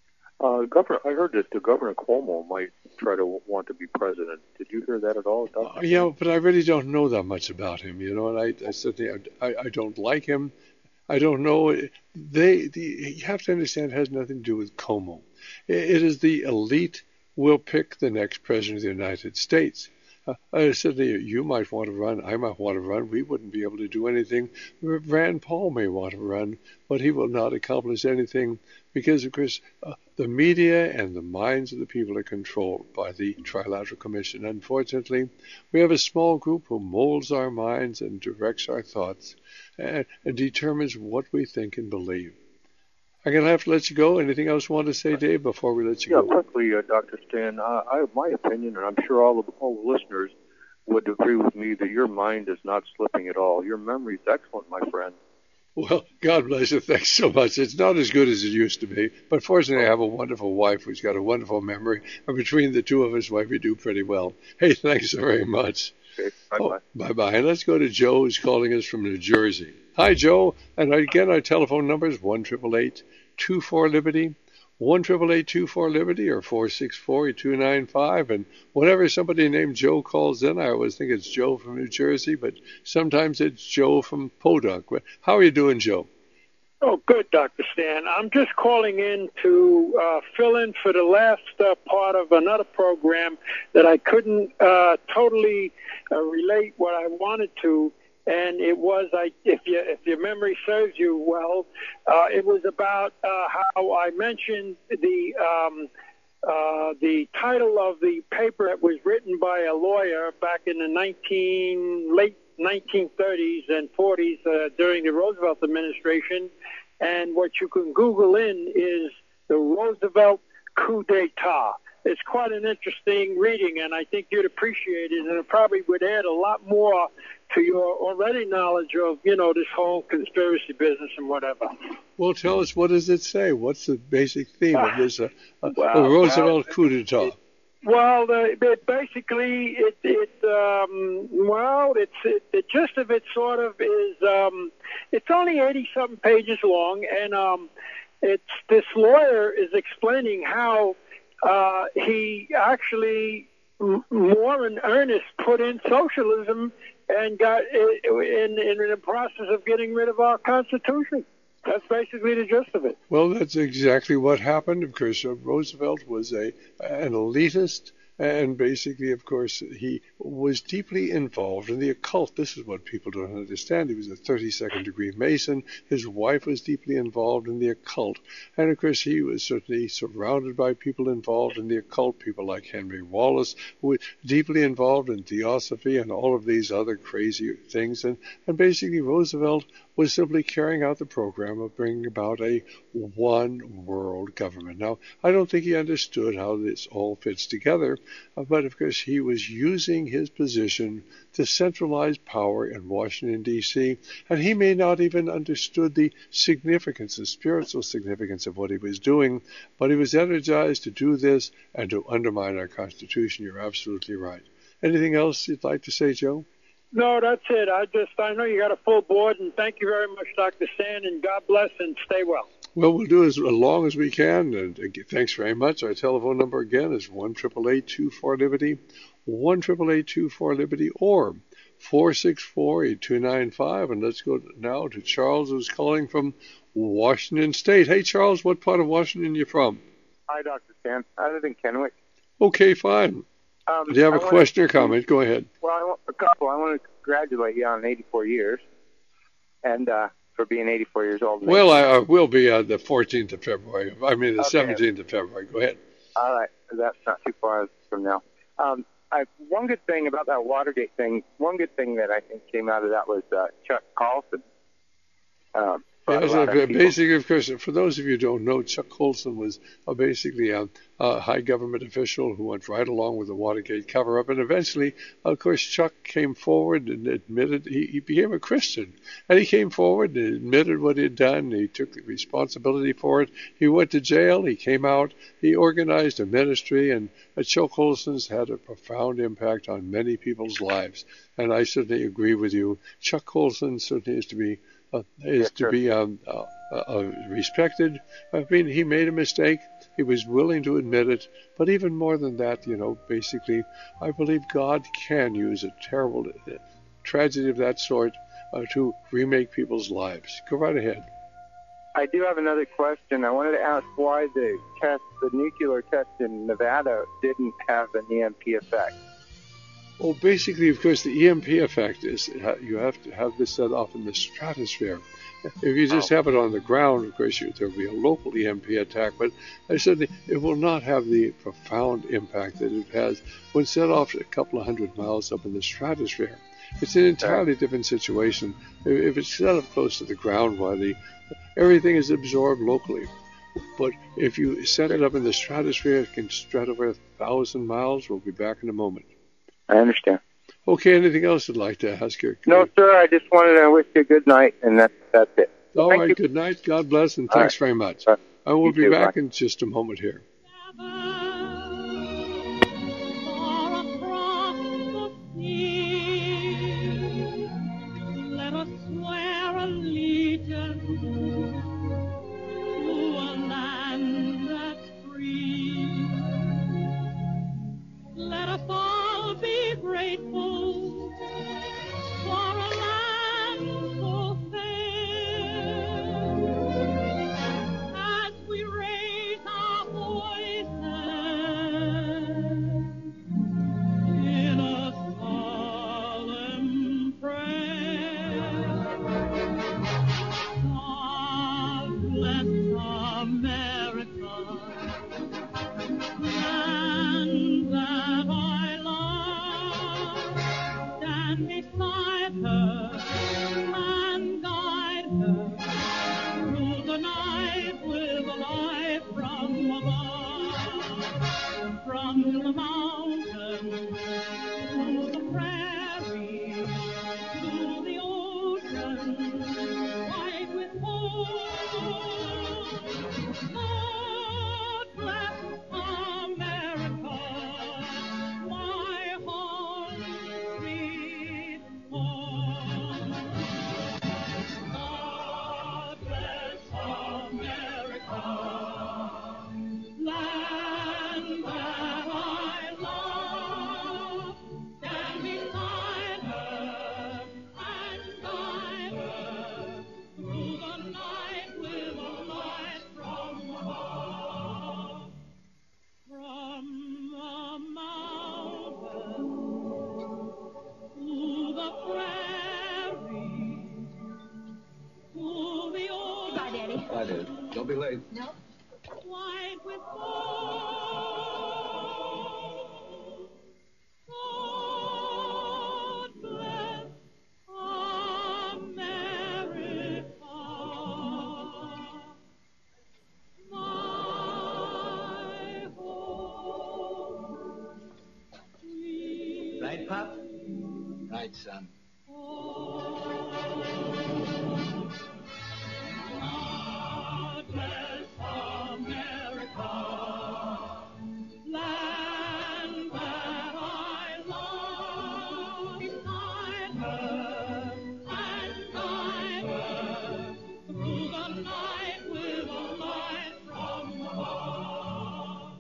Uh, Governor, I heard that the Governor Cuomo might try to want to be president. Did you hear that at all, Doctor? Uh, yeah, but I really don't know that much about him, you know, and I, I certainly I, I don't like him. I don't know. They, the, you have to understand, it has nothing to do with Cuomo. It is the elite will pick the next president of the United States. Uh, I said, you might want to run, I might want to run. We wouldn't be able to do anything. Rand Paul may want to run, but he will not accomplish anything because, of course, uh, the media and the minds of the people are controlled by the Trilateral Commission. Unfortunately, we have a small group who molds our minds and directs our thoughts and, and determines what we think and believe. I'm going to have to let you go. Anything else you want to say, Dave, before we let you yeah, go? Yeah, quickly, uh, Doctor Stan, uh, I have my opinion, and I'm sure all of all the listeners would agree with me that your mind is not slipping at all. Your memory is excellent, my friend. Well, God bless you. Thanks so much. It's not as good as it used to be, but fortunately I have a wonderful wife who's got a wonderful memory, and between the two of us, why we do pretty well. Hey, thanks very much. Okay, bye-bye. Oh, bye-bye. And let's go to Joe, who's calling us from New Jersey. Hi, Joe. And again, our telephone number is one eight eight eight, two four, Liberty, one eight eight eight, two four, Liberty, or four six four, two nine five. And whenever somebody named Joe calls in, I always think it's Joe from New Jersey, but sometimes it's Joe from Podunk. How are you doing, Joe? Oh, good, Doctor Stan. I'm just calling in to uh, fill in for the last uh, part of another program that I couldn't uh, totally uh, relate what I wanted to. And it was, I, if you, if your memory serves you well, uh, it was about uh, how I mentioned the um, uh, the title of the paper that was written by a lawyer back in the nineteen late nineteen thirties and forties uh, during the Roosevelt administration. And what you can Google in is the Roosevelt coup d'etat. It's quite an interesting reading, and I think you'd appreciate it, and it probably would add a lot more to your already knowledge of, you know, this whole conspiracy business and whatever. Well, tell us, what does it say? What's the basic theme of this uh, uh, well, Roosevelt well, coup d'etat? Well, the, it basically, it, it um, well, it's it, the gist of it sort of is, um, it's only eighty-something pages long, and um, it's this lawyer is explaining how uh, he actually m- more in earnest put in socialism and got in, in, in the process of getting rid of our Constitution. That's basically the gist of it. Well, that's exactly what happened. Of course, uh, Roosevelt was a an elitist, And basically, of course, he was deeply involved in the occult. This is what people don't understand. He was a thirty-second degree Mason. His wife was deeply involved in the occult. And of course, he was certainly surrounded by people involved in the occult, people like Henry Wallace, who were deeply involved in theosophy and all of these other crazy things. And, and basically, Roosevelt was simply carrying out the program of bringing about a one world government. Now, I don't think he understood how this all fits together, uh, but of course he was using his position to centralize power in Washington, D C, and he may not even understood the significance, the spiritual significance of what he was doing, but he was energized to do this and to undermine our Constitution. You're absolutely right. Anything else you'd like to say, Joe? No, that's it. I just, I know you got a full board, and thank you very much, Doctor Stan, and God bless and stay well. Well, we'll do as long as we can, and uh, thanks very much. Our telephone number again is one eight eight eight, two four, Liberty, one eight eight eight, two four, Liberty, or four six four, eight two nine five. And let's go now to Charles, who's calling from Washington State. Hey, Charles, what part of Washington are you from? Hi, Doctor Stan. I live in Kennewick. Okay, fine. Um, Do you have I a question or comment? Go ahead. Well, I want a couple. I want to congratulate you on eighty-four years, and uh, for being eighty-four years old. Well, I, I will be on the fourteenth of February. I mean, the Okay. seventeenth of February. Go ahead. All right, that's not too far from now. Um, I, one good thing about that Watergate thing, one good thing that I think came out of that was uh, Chuck Colson. Um, brought a Yes, lot uh, of people- basically, of course, for those of you who don't know, Chuck Colson was uh, basically a, a high government official who went right along with the Watergate cover-up. And eventually, of course, Chuck came forward and admitted he, he became a Christian. And he came forward and admitted what he had done. He took the responsibility for it. He went to jail. He came out. He organized a ministry. And uh, Chuck Colson's had a profound impact on many people's lives. And I certainly agree with you. Chuck Colson certainly is to be Uh, is Yes, to sir. be um, uh, uh, respected. I mean, he made a mistake. He was willing to admit it. But even more than that, you know, basically, I believe God can use a terrible uh, tragedy of that sort uh, to remake people's lives. Go right ahead. I do have another question. I wanted to ask why the test, the nuclear test in Nevada, didn't have an E M P effect. Well, basically, of course, the E M P effect is uh, you have to have this set off in the stratosphere. If you just have it on the ground, of course, you, there will be a local E M P attack, but I said it will not have the profound impact that it has when set off a couple of hundred miles up in the stratosphere. It's an entirely different situation. If, if it's set up close to the ground, while the everything is absorbed locally. But if you set it up in the stratosphere, it can spread over a thousand miles. We'll be back in a moment. I understand. Okay, anything else you'd like to ask your? No, sir. I just wanted to wish you a good night, and that's that's it. All Thank right, you. good night. God bless, and All thanks right. very much. All right. I will You be too, back bye. in just a moment here. Let us swear allegiance to a land that's free. Let us all be grateful for a land so fair. As we raise our voices in a solemn prayer. God bless America, land that I love. Stand beside her and guide her through the night with a light from above. From the mountains to the prairie to the ocean, white with gold. God bless America, my home, sweet home. God bless America, land that I be late. No. White with gold. God bless America. My home. Right, Pop? Right, son. God bless America, land that I love. I heard and I heard through the night with a light from above.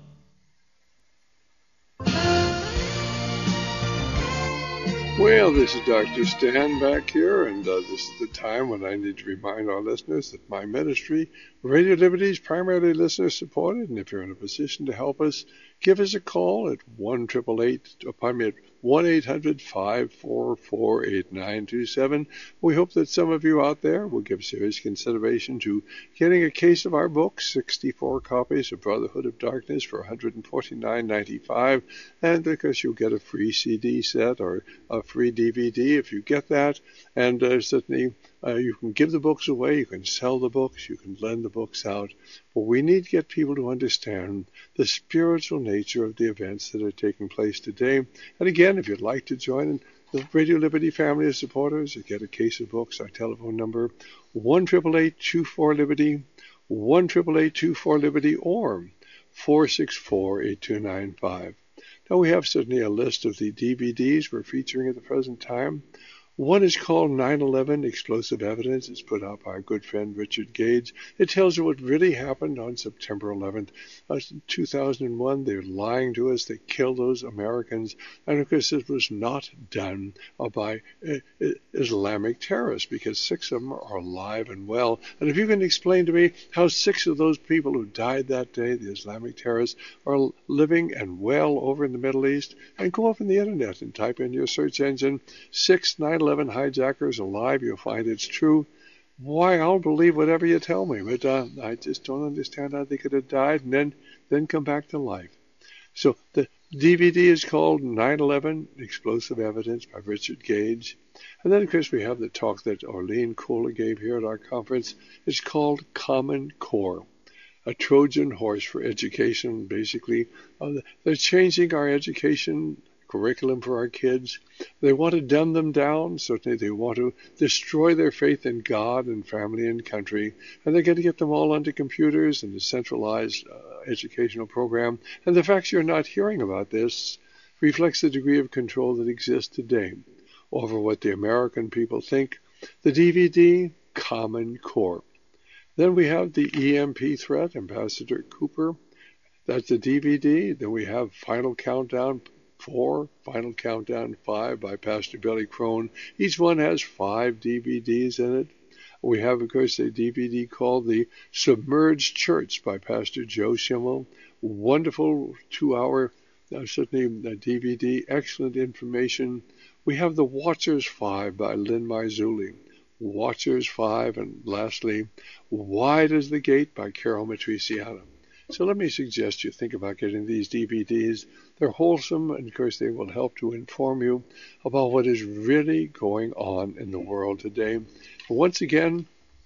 Well, this is Doctor Stan back here, and uh, this is the time when I need to remind our listeners that my ministry, Radio Liberty, is primarily listener-supported, and if you're in a position to help us, give us a call at one eight eight eight, upon me at one eight hundred, five four four, eight nine two seven. We hope that some of you out there will give serious consideration to getting a case of our book, sixty-four copies of Brotherhood of Darkness for one hundred forty-nine dollars and ninety-five cents, and because you'll get a free C D set or a free D V D if you get that, and uh, certainly uh, you can give the books away, you can sell the books, you can lend the books out, but we need to get people to understand the spiritual nature of the events that are taking place today. And again, if you'd like to join the Radio Liberty family of supporters, you get a case of books. Our telephone number, one eight eight eight, two four, Liberty, one eight eight eight, two four, Liberty, or four six four, eight two nine five. Now, we have certainly a list of the D V Ds we're featuring at the present time. One is called nine eleven Explosive Evidence. It's put out by our good friend Richard Gage. It tells you what really happened on September eleventh, uh, two thousand one. They're lying to us. They killed those Americans. And, of course, it was not done uh, by uh, Islamic terrorists, because six of them are alive and well. And if you can explain to me how six of those people who died that day, the Islamic terrorists, are living and well over in the Middle East, and go up on the Internet and type in your search engine, six nine eleven hijackers alive, you'll find it's true. Why, I'll believe whatever you tell me, but uh, I just don't understand how they could have died and then, then come back to life. So the D V D is called nine eleven Explosive Evidence by Richard Gage. And then, of course, we have the talk that Orlene Kohler gave here at our conference. It's called Common Core, a Trojan horse for education. Basically, uh, they're changing our education curriculum for our kids. They want to dumb them down. Certainly they want to destroy their faith in God and family and country. And they're going to get them all onto computers and a centralized uh, educational program. And the fact you're not hearing about this reflects the degree of control that exists today over what the American people think. The D V D, Common Core. Then we have the E M P threat, Ambassador Cooper. That's the D V D. Then we have Final Countdown four, Final Countdown five by Pastor Billy Crone. Each one has five D V Ds in it. We have, of course, a D V D called The Submerged Church by Pastor Joe Schimmel. Wonderful two-hour, uh, certainly a D V D, excellent information. We have The Watchers five by Lynn Marzulli. Watchers five, and lastly, Wide as the Gate by Carol Matriciana. So let me suggest you think about getting these D V Ds. They're wholesome, and of course they will help to inform you about what is really going on in the world today. Once again,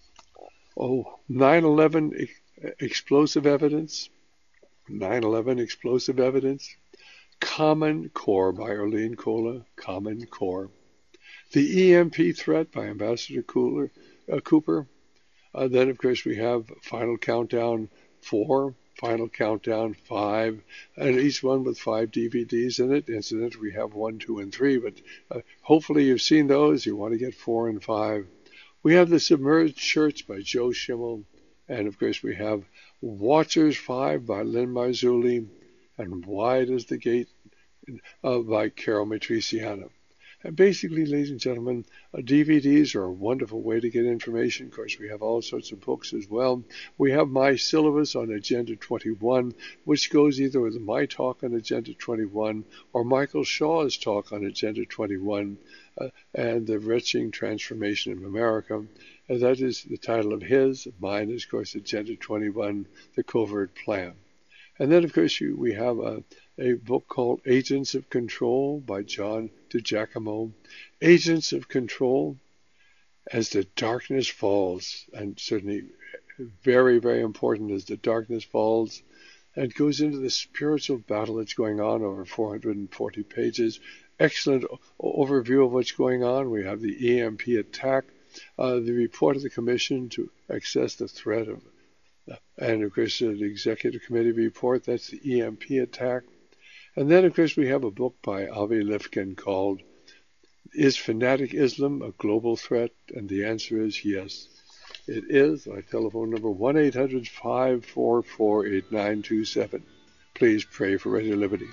oh, nine eleven Explosive Evidence, nine eleven Explosive Evidence, Common Core by Orlene Kohler, Common Core. The E M P Threat by Ambassador Cooler, uh, Cooper. Uh, then, of course, we have Final Countdown four, Final Countdown five, and each one with five D V Ds in it. Incidentally, we have one, two, and three, but uh, hopefully you've seen those. You want to get four and five. We have The Submerged Church by Joe Schimmel, and of course we have Watchers five by Lynn Marzulli, and Wide as the Gate uh, by Carol Matriciana. And basically, ladies and gentlemen, uh, D V Ds are a wonderful way to get information. Of course, we have all sorts of books as well. We have my syllabus on Agenda twenty-one, which goes either with my talk on Agenda twenty-one or Michael Shaw's talk on Agenda twenty-one, uh, and the Wretching Transformation of America. And that is the title of his. Mine is, of course, Agenda twenty-one, The Covert Plan. And then, of course, you, we have a, a book called Agents of Control by John DiGiacomo. Agents of Control, as the darkness falls, and certainly very, very important as the darkness falls, and goes into the spiritual battle that's going on over four hundred forty pages. Excellent overview of what's going on. We have the E M P attack, uh, the report of the commission to assess the threat of, and of course uh, the executive committee report, that's the E M P attack. And then of course we have a book by Avi Lifkin called Is Fanatic Islam a Global Threat? And the answer is yes, it is. My telephone number one eight hundred, five four four, eight nine two seven. Please pray for Radio Liberty.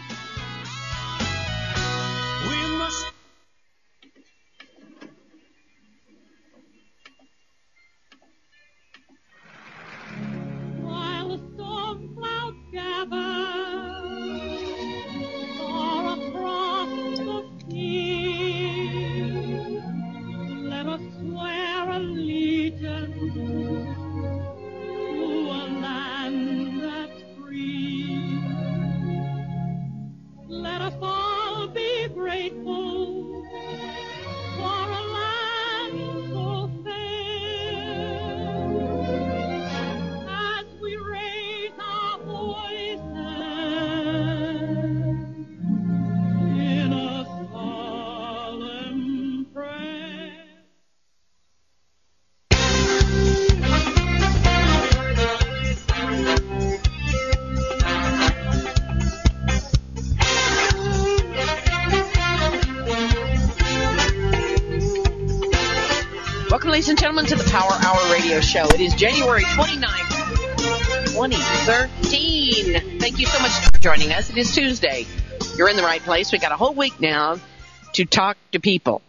Ladies and gentlemen, to the Power Hour Radio Show. It is January twenty-ninth, twenty thirteen. Thank you so much for joining us. It is Tuesday. You're in the right place. We got a whole week now to talk to people.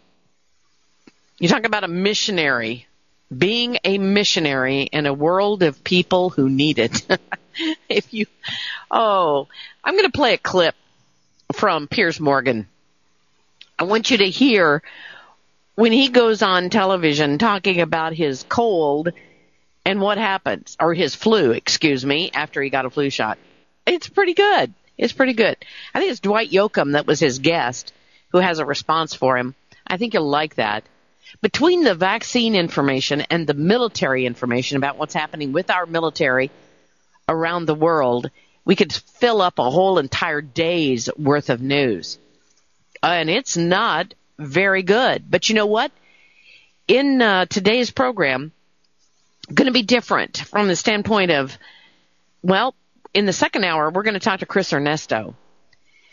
You talk about a missionary, being a missionary in a world of people who need it. If you, oh, I'm going to play a clip from Piers Morgan. I want you to hear when he goes on television talking about his cold and what happens, or his flu, excuse me, after he got a flu shot. It's pretty good. It's pretty good. I think it's Dwight Yoakam that was his guest who has a response for him. I think you'll like that. Between the vaccine information and the military information about what's happening with our military around the world, we could fill up a whole entire day's worth of news. Uh, and it's not very good. But you know what? In uh, today's program, going to be different from the standpoint of, well, in the second hour, we're going to talk to Chris Ernesto.